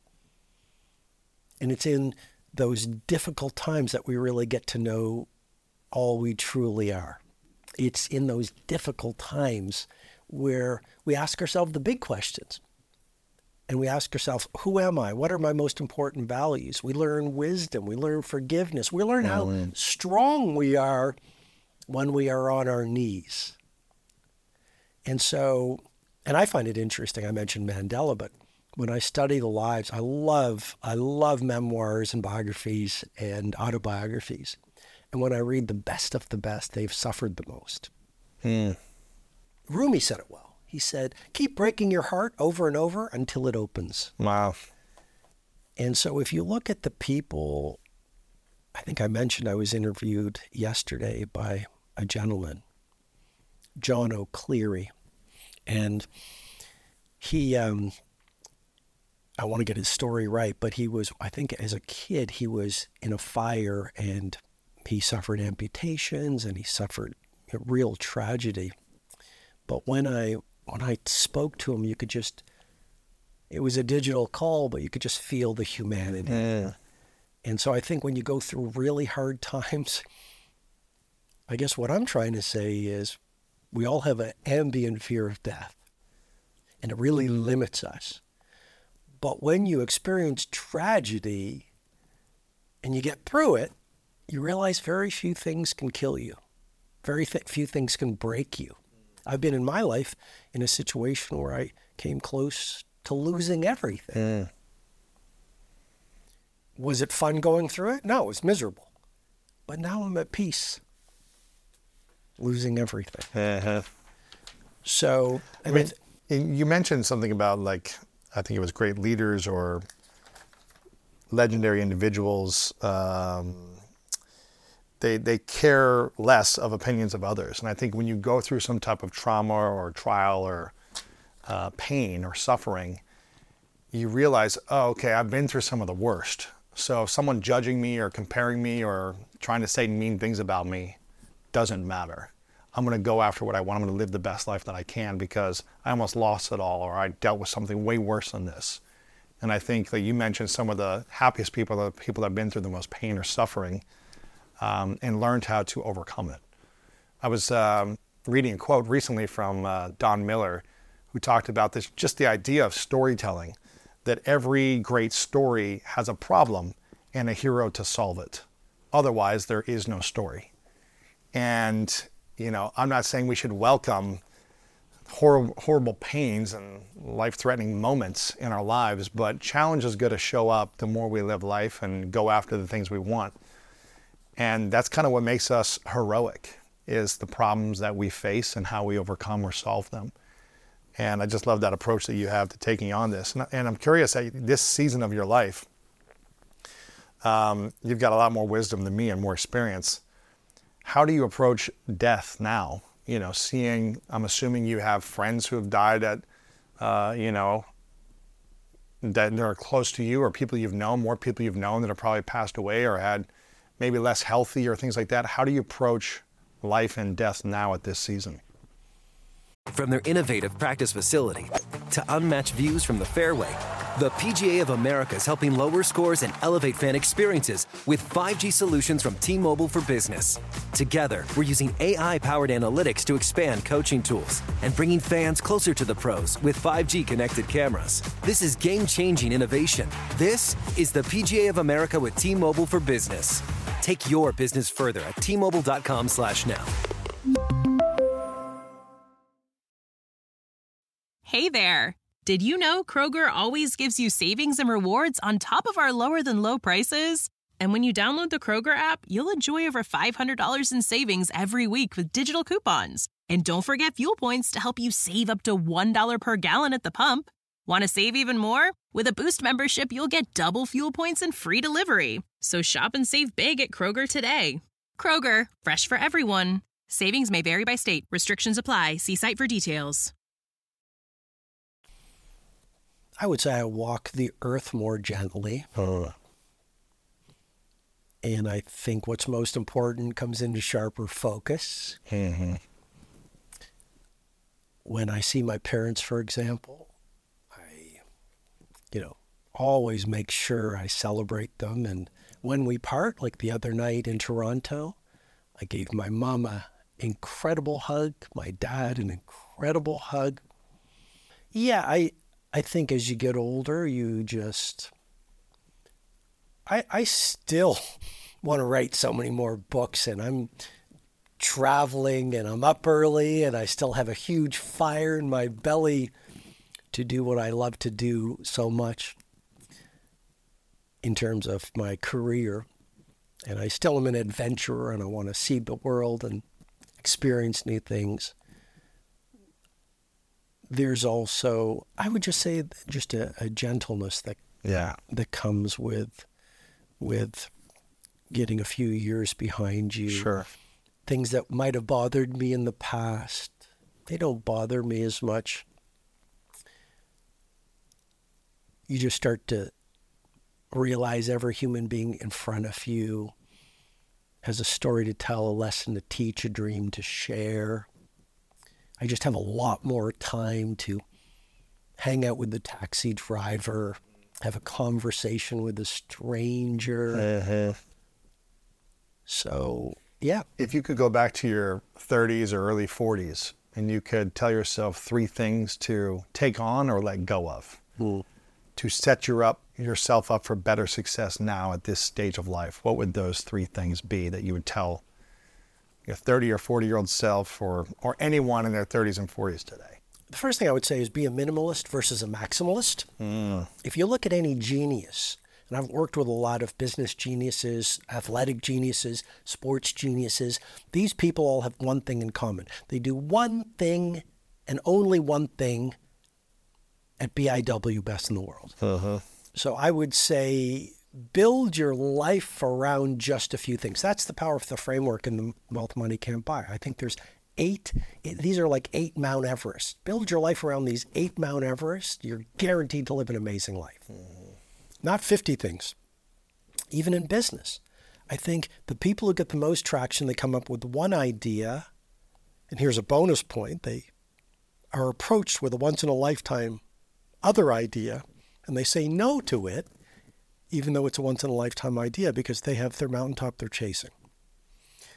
And it's in those difficult times that we really get to know all we truly are. It's in those difficult times where we ask ourselves the big questions. And we ask ourselves, who am I? What are my most important values? We learn wisdom. We learn forgiveness. We learn how strong we are when we are on our knees. And I find it interesting. I mentioned Mandela, but when I study the lives, I love memoirs and biographies and autobiographies. And when I read the best of the best, they've suffered the most. Rumi said it well. He said, keep breaking your heart over and over until it opens. Wow. And so if you look at the people, I think I mentioned I was interviewed yesterday by a gentleman, John O'Cleary. And he, I want to get his story right, but he was, I think as a kid, he was in a fire and he suffered amputations and he suffered a real tragedy. But when I spoke to him, you could just, it was a digital call, but you could just feel the humanity. And so I think when you go through really hard times, I guess what I'm trying to say is we all have an ambient fear of death, and it really limits us. But when you experience tragedy and you get through it, you realize very few things can kill you. Very few things can break you. I've been in my life in a situation where I came close to losing everything. Was it fun going through it? No, it was miserable. But now I'm at peace, losing everything. So, I mean, you mentioned something about, like, I think it was great leaders or legendary individuals. They care less of opinions of others. And I think when you go through some type of trauma or trial or pain or suffering, you realize, oh, okay, I've been through some of the worst. So if someone judging me or comparing me or trying to say mean things about me doesn't matter. I'm going to go after what I want. I'm going to live the best life that I can because I almost lost it all, or I dealt with something way worse than this. And I think that you mentioned some of the happiest people, the people that have been through the most pain or suffering. and learned how to overcome it. I was reading a quote recently from Don Miller, who talked about this, just the idea of storytelling, that every great story has a problem and a hero to solve it. Otherwise, there is no story. And, I'm not saying we should welcome horrible pains and life-threatening moments in our lives, but challenge is going to show up the more we live life and go after the things we want. And that's kind of what makes us heroic, is the problems that we face and how we overcome or solve them. And I just love that approach that you have to taking on this. And I'm curious, this season of your life, you've got a lot more wisdom than me and more experience. How do you approach death now? I'm assuming you have friends who have died at, that are close to you, or people you've known, more people you've known that have probably passed away or had maybe less healthy or things like that. How do you approach life and death now at this season? From their innovative practice facility to unmatched views from the fairway, the PGA of America is helping lower scores and elevate fan experiences with 5G solutions from T-Mobile for Business. Together, we're using AI-powered analytics to expand coaching tools and bringing fans closer to the pros with 5G connected cameras. This is game-changing innovation. This is the PGA of America with T-Mobile for Business. Take your business further at T-Mobile.com/now. Hey there. Did you know Kroger always gives you savings and rewards on top of our lower than low prices? And when you download the Kroger app, you'll enjoy over $500 in savings every week with digital coupons. And don't forget fuel points to help you save up to $1 per gallon at the pump. Want to save even more? With a Boost membership, you'll get double fuel points and free delivery. So shop and save big at Kroger today. Kroger, fresh for everyone. Savings may vary by state. Restrictions apply. See site for details. I would say I walk the earth more gently. And I think what's most important comes into sharper focus. Mm-hmm. When I see my parents, for example, I, always make sure I celebrate them. And when we part, like the other night in Toronto, I gave my mom an incredible hug, my dad an incredible hug. Yeah, I think as you get older, you just... I still want to write so many more books, and I'm traveling, and I'm up early, and I still have a huge fire in my belly to do what I love to do so much in terms of my career. And I still am an adventurer, and I want to see the world and experience new things. There's also, I would just say, just a gentleness that comes with getting a few years behind you. Sure. Things that might have bothered me in the past, they don't bother me as much. You just start to realize every human being in front of you has a story to tell, a lesson to teach, a dream to share. I just have a lot more time to hang out with the taxi driver, have a conversation with a stranger. Mm-hmm. So, yeah. If you could go back to your 30s or early 40s and you could tell yourself 3 things to take on or let go of to set yourself up for better success now at this stage of life, what would those 3 things be that you would tell your 30 or 40-year-old self or anyone in their 30s and 40s today? The first thing I would say is be a minimalist versus a maximalist. If you look at any genius, and I've worked with a lot of business geniuses, athletic geniuses, sports geniuses, these people all have one thing in common. They do one thing and only one thing at BIW, best in the world. So I would say build your life around just a few things. That's the power of the framework in the Wealth Money Can't Buy. I think there's 8, these are like 8 Mount Everest. Build your life around these 8 Mount Everest. You're guaranteed to live an amazing life. Not 50 things. Even in business, I think the people who get the most traction, they come up with one idea, and here's a bonus point, they are approached with a once-in-a-lifetime other idea, and they say no to it, even though it's a once-in-a-lifetime idea, because they have their mountaintop they're chasing.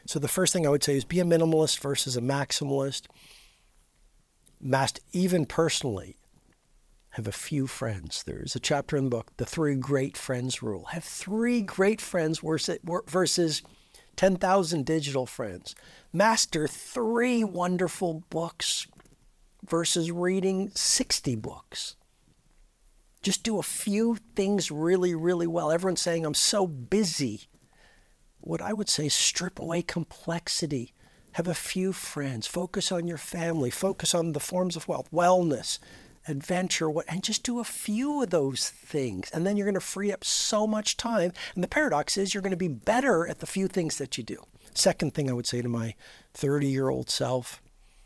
So the first thing I would say is be a minimalist versus a maximalist. Even personally, have a few friends. There's a chapter in the book, The 3 Great Friends Rule. Have 3 great friends versus 10,000 digital friends. Master 3 wonderful books versus reading 60 books. Just do a few things really, really well. Everyone's saying, I'm so busy. What I would say is strip away complexity. Have a few friends. Focus on your family. Focus on the forms of wealth, wellness, adventure, and just do a few of those things. And then you're going to free up so much time. And the paradox is you're going to be better at the few things that you do. Second thing I would say to my 30-year-old self,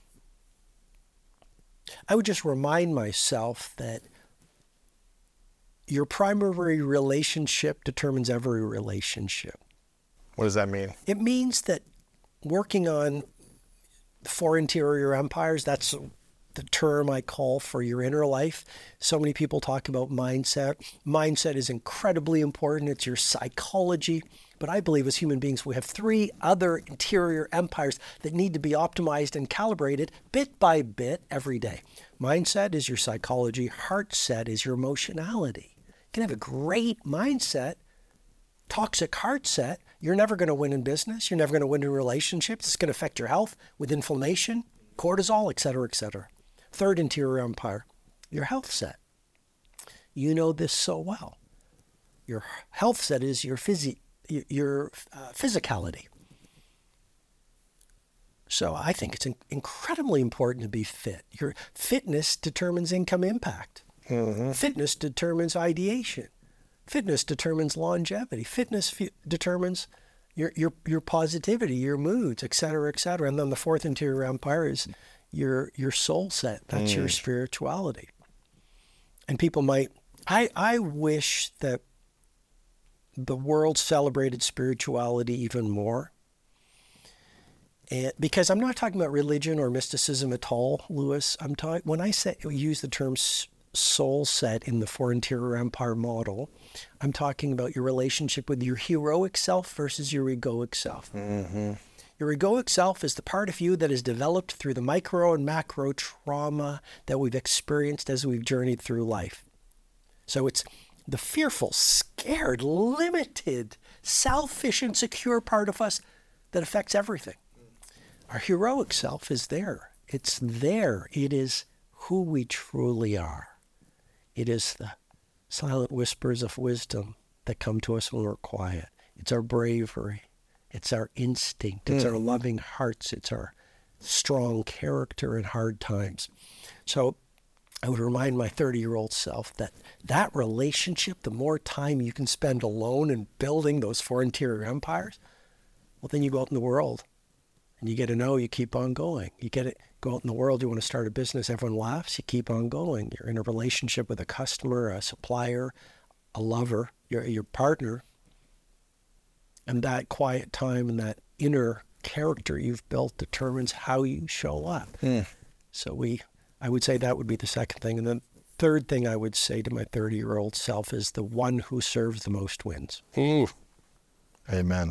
I would just remind myself that your primary relationship determines every relationship. What does that mean? It means that working on 4 interior empires, that's the term I call for your inner life. So many people talk about mindset. Mindset is incredibly important. It's your psychology. But I believe as human beings, we have 3 other interior empires that need to be optimized and calibrated bit by bit every day. Mindset is your psychology. Heart set is your emotionality. You can have a great mindset, toxic heart set. You're never going to win in business. You're never going to win in relationships. It's going to affect your health with inflammation, cortisol, et cetera, et cetera. Third interior empire, your health set. You know this so well. Your health set is your physicality. So I think it's incredibly important to be fit. Your fitness determines income impact. Mm-hmm. Fitness determines ideation. Fitness determines longevity. Fitness determines your positivity, your moods, et cetera, et cetera. And then the fourth interior empire is your soul set. That's your spirituality. And people might, I wish that the world celebrated spirituality even more. And because I'm not talking about religion or mysticism at all, Lewis. When I use the term soul set in the 4 interior empire model, I'm talking about your relationship with your heroic self versus your egoic self. Mm-hmm. Your egoic self is the part of you that is developed through the micro and macro trauma that we've experienced as we've journeyed through life. So it's the fearful, scared, limited, selfish, insecure part of us that affects everything. Our heroic self is there. It's there. It is who we truly are. It is the silent whispers of wisdom that come to us when we're quiet. It's our bravery. It's our instinct. It's our loving hearts. It's our strong character in hard times. So I would remind my 30-year-old self that relationship, the more time you can spend alone in building those 4 interior empires, well, then you go out in the world and you get to know, you keep on going. Go out in the world, you want to start a business, everyone laughs, you keep on going. You're in a relationship with a customer, a supplier, a lover, your partner. And that quiet time and that inner character you've built determines how you show up. So I would say that would be the second thing. And then third thing I would say to my 30-year-old self is the one who serves the most wins. Ooh. Amen.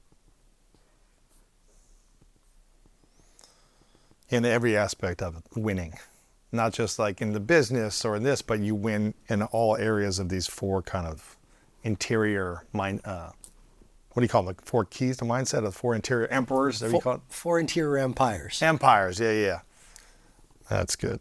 In every aspect of winning, not just like in the business or in this, but you win in all areas of these 4 kind of interior mind. What do you call them? Like 4 keys to mindset of 4 interior emperors? That we call it? 4 interior empires. Empires, yeah. That's good.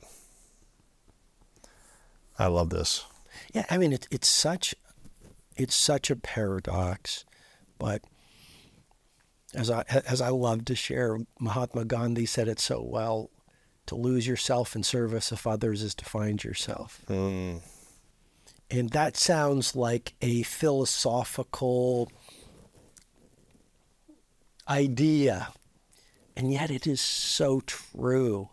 I love this. Yeah, I mean it's such a paradox, but as I love to share, Mahatma Gandhi said it so well: to lose yourself in service of others is to find yourself. And that sounds like a philosophical idea, and yet it is so true.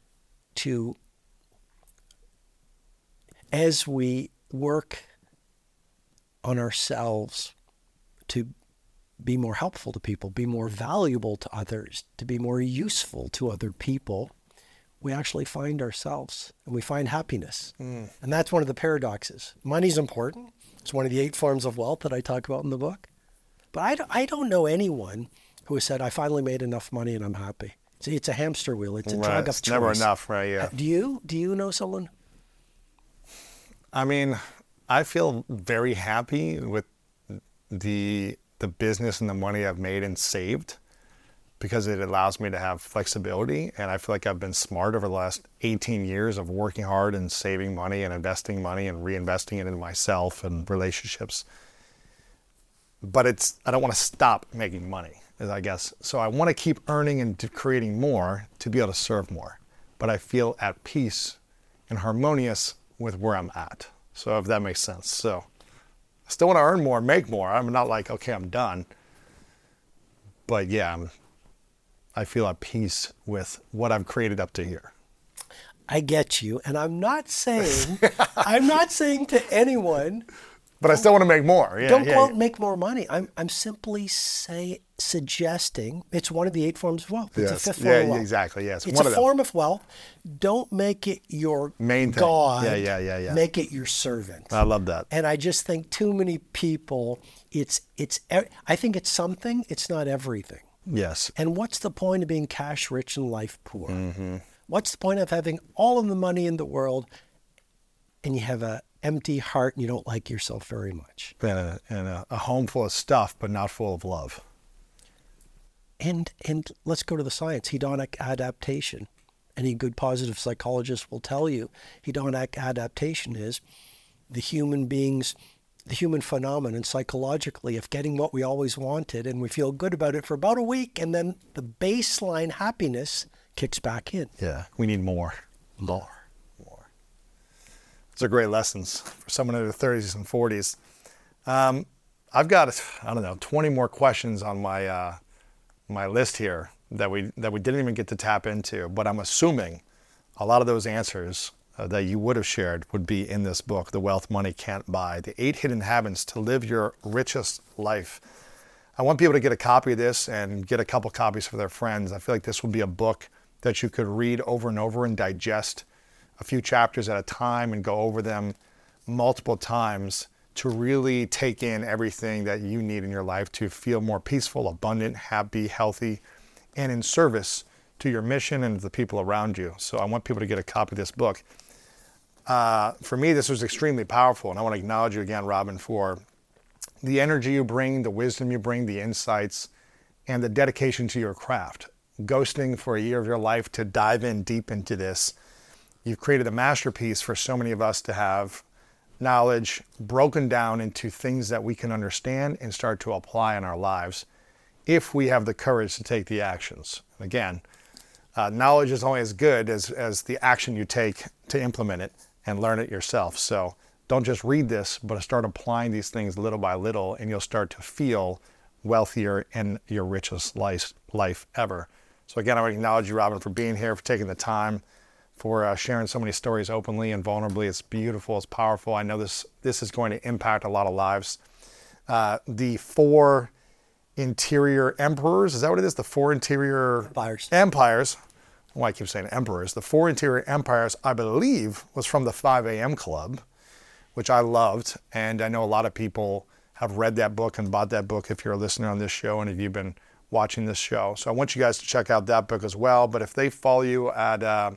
As we work on ourselves to be more helpful to people, be more valuable to others, to be more useful to other people, we actually find ourselves and we find happiness. And that's one of the paradoxes. Money's important. It's one of the 8 forms of wealth that I talk about in the book. But I don't know anyone who has said, I finally made enough money and I'm happy. See, it's a hamster wheel. It's a drug of It's choice. never enough, right? Yeah. Do you know someone? I mean, I feel very happy with the business and the money I've made and saved, because it allows me to have flexibility. And I feel like I've been smart over the last 18 years of working hard and saving money and investing money and reinvesting it in myself and relationships. But I don't want to stop making money, I guess. So I want to keep earning and creating more to be able to serve more. But I feel at peace and harmonious with where I'm at. So if that makes sense. So I still want to earn more, make more. I'm not like, okay, I'm done. But yeah, I feel at peace with what I've created up to here. I get you. And I'm not saying to anyone, but I still want to make more. Yeah, don't go out and make more money. I'm simply suggesting it's one of the 8 forms of wealth. It's a 5th form of wealth. Exactly. Yes, it's a form of wealth. Don't make it your main thing. God. Yeah. Make it your servant. I love that. And I just think too many people. I think it's something. It's not everything. Yes. And what's the point of being cash rich and life poor? Mm-hmm. What's the point of having all of the money in the world and you have an empty heart and you don't like yourself very much? And a home full of stuff, but not full of love. And let's go to the science. Hedonic adaptation. Any good positive psychologist will tell you hedonic adaptation is the human phenomenon psychologically of getting what we always wanted, and we feel good about it for about a week, and then the baseline happiness kicks back in. Yeah, we need more. Those are great lessons for someone in their 30s and 40s. I've got, 20 more questions on my my list here that we didn't even get to tap into, but I'm assuming a lot of those answers that you would have shared would be in this book, The Wealth Money Can't Buy, The 8 Hidden Habits to Live Your Richest Life. I want people to get a copy of this and get a couple copies for their friends. I feel like this would be a book that you could read over and over and digest a few chapters at a time and go over them multiple times to really take in everything that you need in your life to feel more peaceful, abundant, happy, healthy, and in service to your mission and the people around you. So I want people to get a copy of this book. For me, this was extremely powerful, and I want to acknowledge you again, Robin, for the energy you bring, the wisdom you bring, the insights, and the dedication to your craft. Ghosting for a year of your life to dive in deep into this. You've created a masterpiece for so many of us to have knowledge broken down into things that we can understand and start to apply in our lives if we have the courage to take the actions. And again, knowledge is only as good as the action you take to implement it and learn it yourself. So don't just read this, but start applying these things little by little, and you'll start to feel wealthier in your richest life ever. So again, I want to acknowledge you, Robin, for being here, for taking the time, for sharing so many stories openly and vulnerably. It's beautiful, it's powerful. I know this is going to impact a lot of lives. The 4 interior emperors, is that what it is? The 4 interior empires. Why I keep saying emperors. The 4 interior empires, I believe, was from the 5 a.m. Club, which I loved. And I know a lot of people have read that book and bought that book if you're a listener on this show and if you've been watching this show. So I want you guys to check out that book as well. But if they follow you at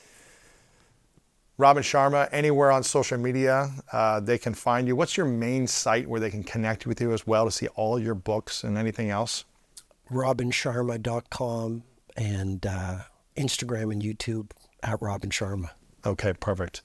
Robin Sharma anywhere on social media, they can find you. What's your main site where they can connect with you as well to see all your books and anything else? RobinSharma.com and Instagram and YouTube at Robin Sharma. Okay, perfect.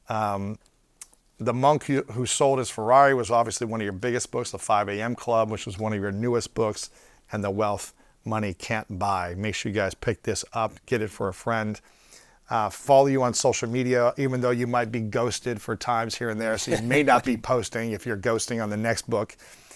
The Monk Who Sold His Ferrari was obviously one of your biggest books, The 5 a.m. Club, which was one of your newest books, and The Wealth Money Can't Buy. Make sure you guys pick this up, get it for a friend. Follow you on social media, even though you might be ghosted for times here and there, so you may not be posting if you're ghosting on the next book.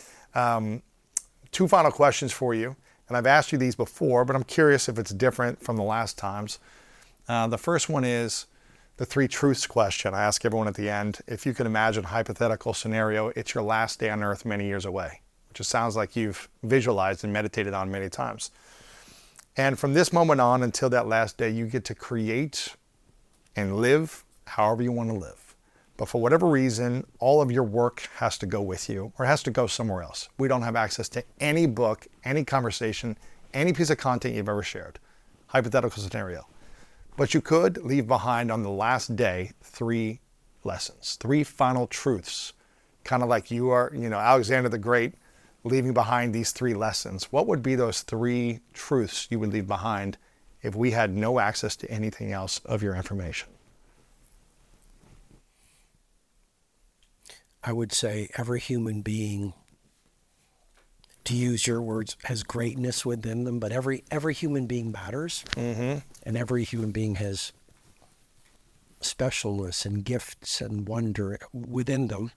2 final questions for you, and I've asked you these before, but I'm curious if it's different from the last times. The first one is the 3 truths question. I ask everyone at the end, if you could imagine a hypothetical scenario, it's your last day on earth many years away, which it sounds like you've visualized and meditated on many times. And from this moment on until that last day, you get to create and live however you want to live. But for whatever reason, all of your work has to go with you or has to go somewhere else. We don't have access to any book, any conversation, any piece of content you've ever shared. Hypothetical scenario. But you could leave behind on the last day 3 lessons, 3 final truths. Kind of like you are, Alexander the Great, leaving behind these 3 lessons. What would be those 3 truths you would leave behind if we had no access to anything else of your information? I would say every human being, to use your words, has greatness within them, but every human being matters. Mm-hmm. And every human being has specialness and gifts and wonder within them.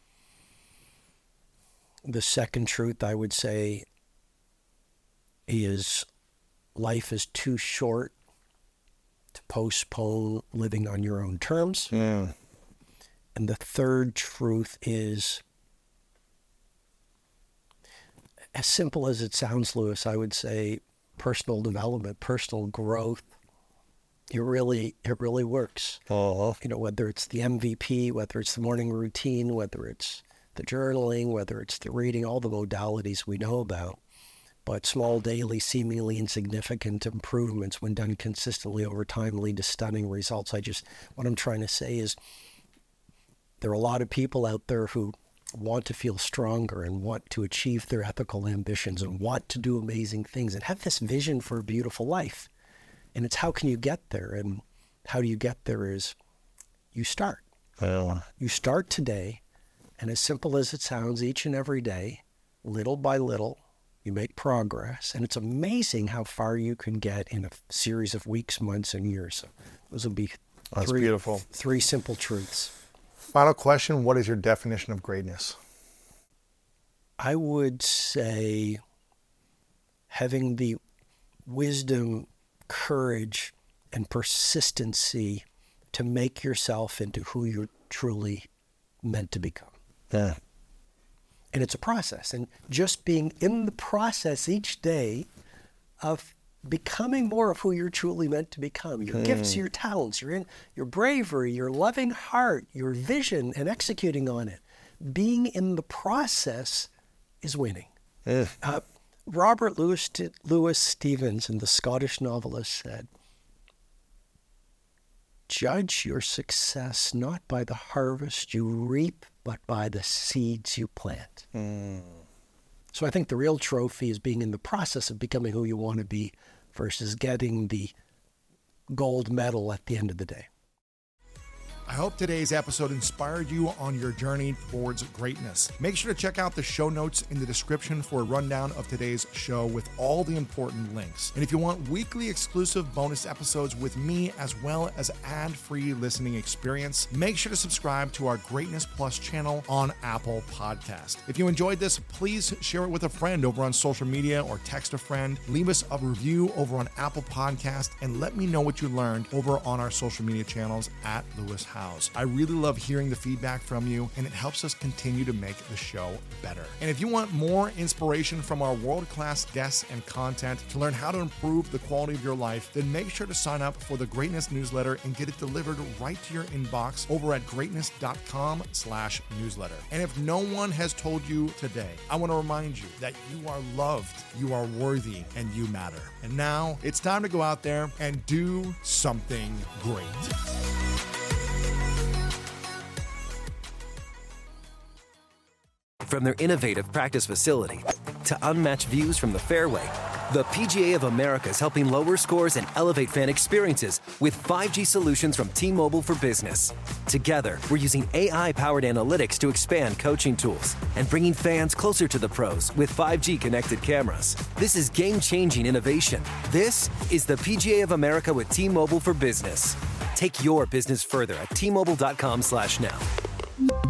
The second truth I would say is life is too short to postpone living on your own terms. Yeah. And the third truth is, as simple as it sounds, Lewis, I would say personal development, personal growth. It really works. Uh-huh. Whether it's the MVP, whether it's the morning routine, whether it's the journaling, whether it's the reading, all the modalities we know about. But small, daily, seemingly insignificant improvements, when done consistently over time, lead to stunning results. What I'm trying to say is, there are a lot of people out there who want to feel stronger and want to achieve their ethical ambitions and want to do amazing things and have this vision for a beautiful life. And it's how can you get there? And how do you get there is you start. Well, you start today, and as simple as it sounds, each and every day, little by little, you make progress. And it's amazing how far you can get in a series of weeks, months, and years. So those will be beautiful. 3 simple truths. Final question, what is your definition of greatness? I would say having the wisdom, courage, and persistency to make yourself into who you're truly meant to become. Yeah. And it's a process. And just being in the process each day of becoming more of who you're truly meant to become, your gifts, your talents, your bravery, your loving heart, your vision, and executing on it. Being in the process is winning. Yeah. Robert Louis Stevenson, the Scottish novelist, said, "Judge your success not by the harvest you reap, but by the seeds you plant." So I think the real trophy is being in the process of becoming who you want to be versus getting the gold medal at the end of the day. I hope today's episode inspired you on your journey towards greatness. Make sure to check out the show notes in the description for a rundown of today's show with all the important links. And if you want weekly exclusive bonus episodes with me, as well as ad-free listening experience, make sure to subscribe to our Greatness Plus channel on Apple Podcast. If you enjoyed this, please share it with a friend over on social media or text a friend. Leave us a review over on Apple Podcast and let me know what you learned over on our social media channels at Lewis House. I really love hearing the feedback from you, and it helps us continue to make the show better. And if you want more inspiration from our world-class guests and content to learn how to improve the quality of your life, then make sure to sign up for the Greatness newsletter and get it delivered right to your inbox over at greatness.com/newsletter. And if no one has told you today, I want to remind you that you are loved, you are worthy, and you matter. And now it's time to go out there and do something great. From their innovative practice facility to unmatched views from the fairway, the PGA of America is helping lower scores and elevate fan experiences with 5G solutions from T-Mobile for Business. Together, we're using AI-powered analytics to expand coaching tools and bringing fans closer to the pros with 5G connected cameras. This is game-changing innovation. This is the PGA of America with T-Mobile for Business. Take your business further at T-Mobile.com/now.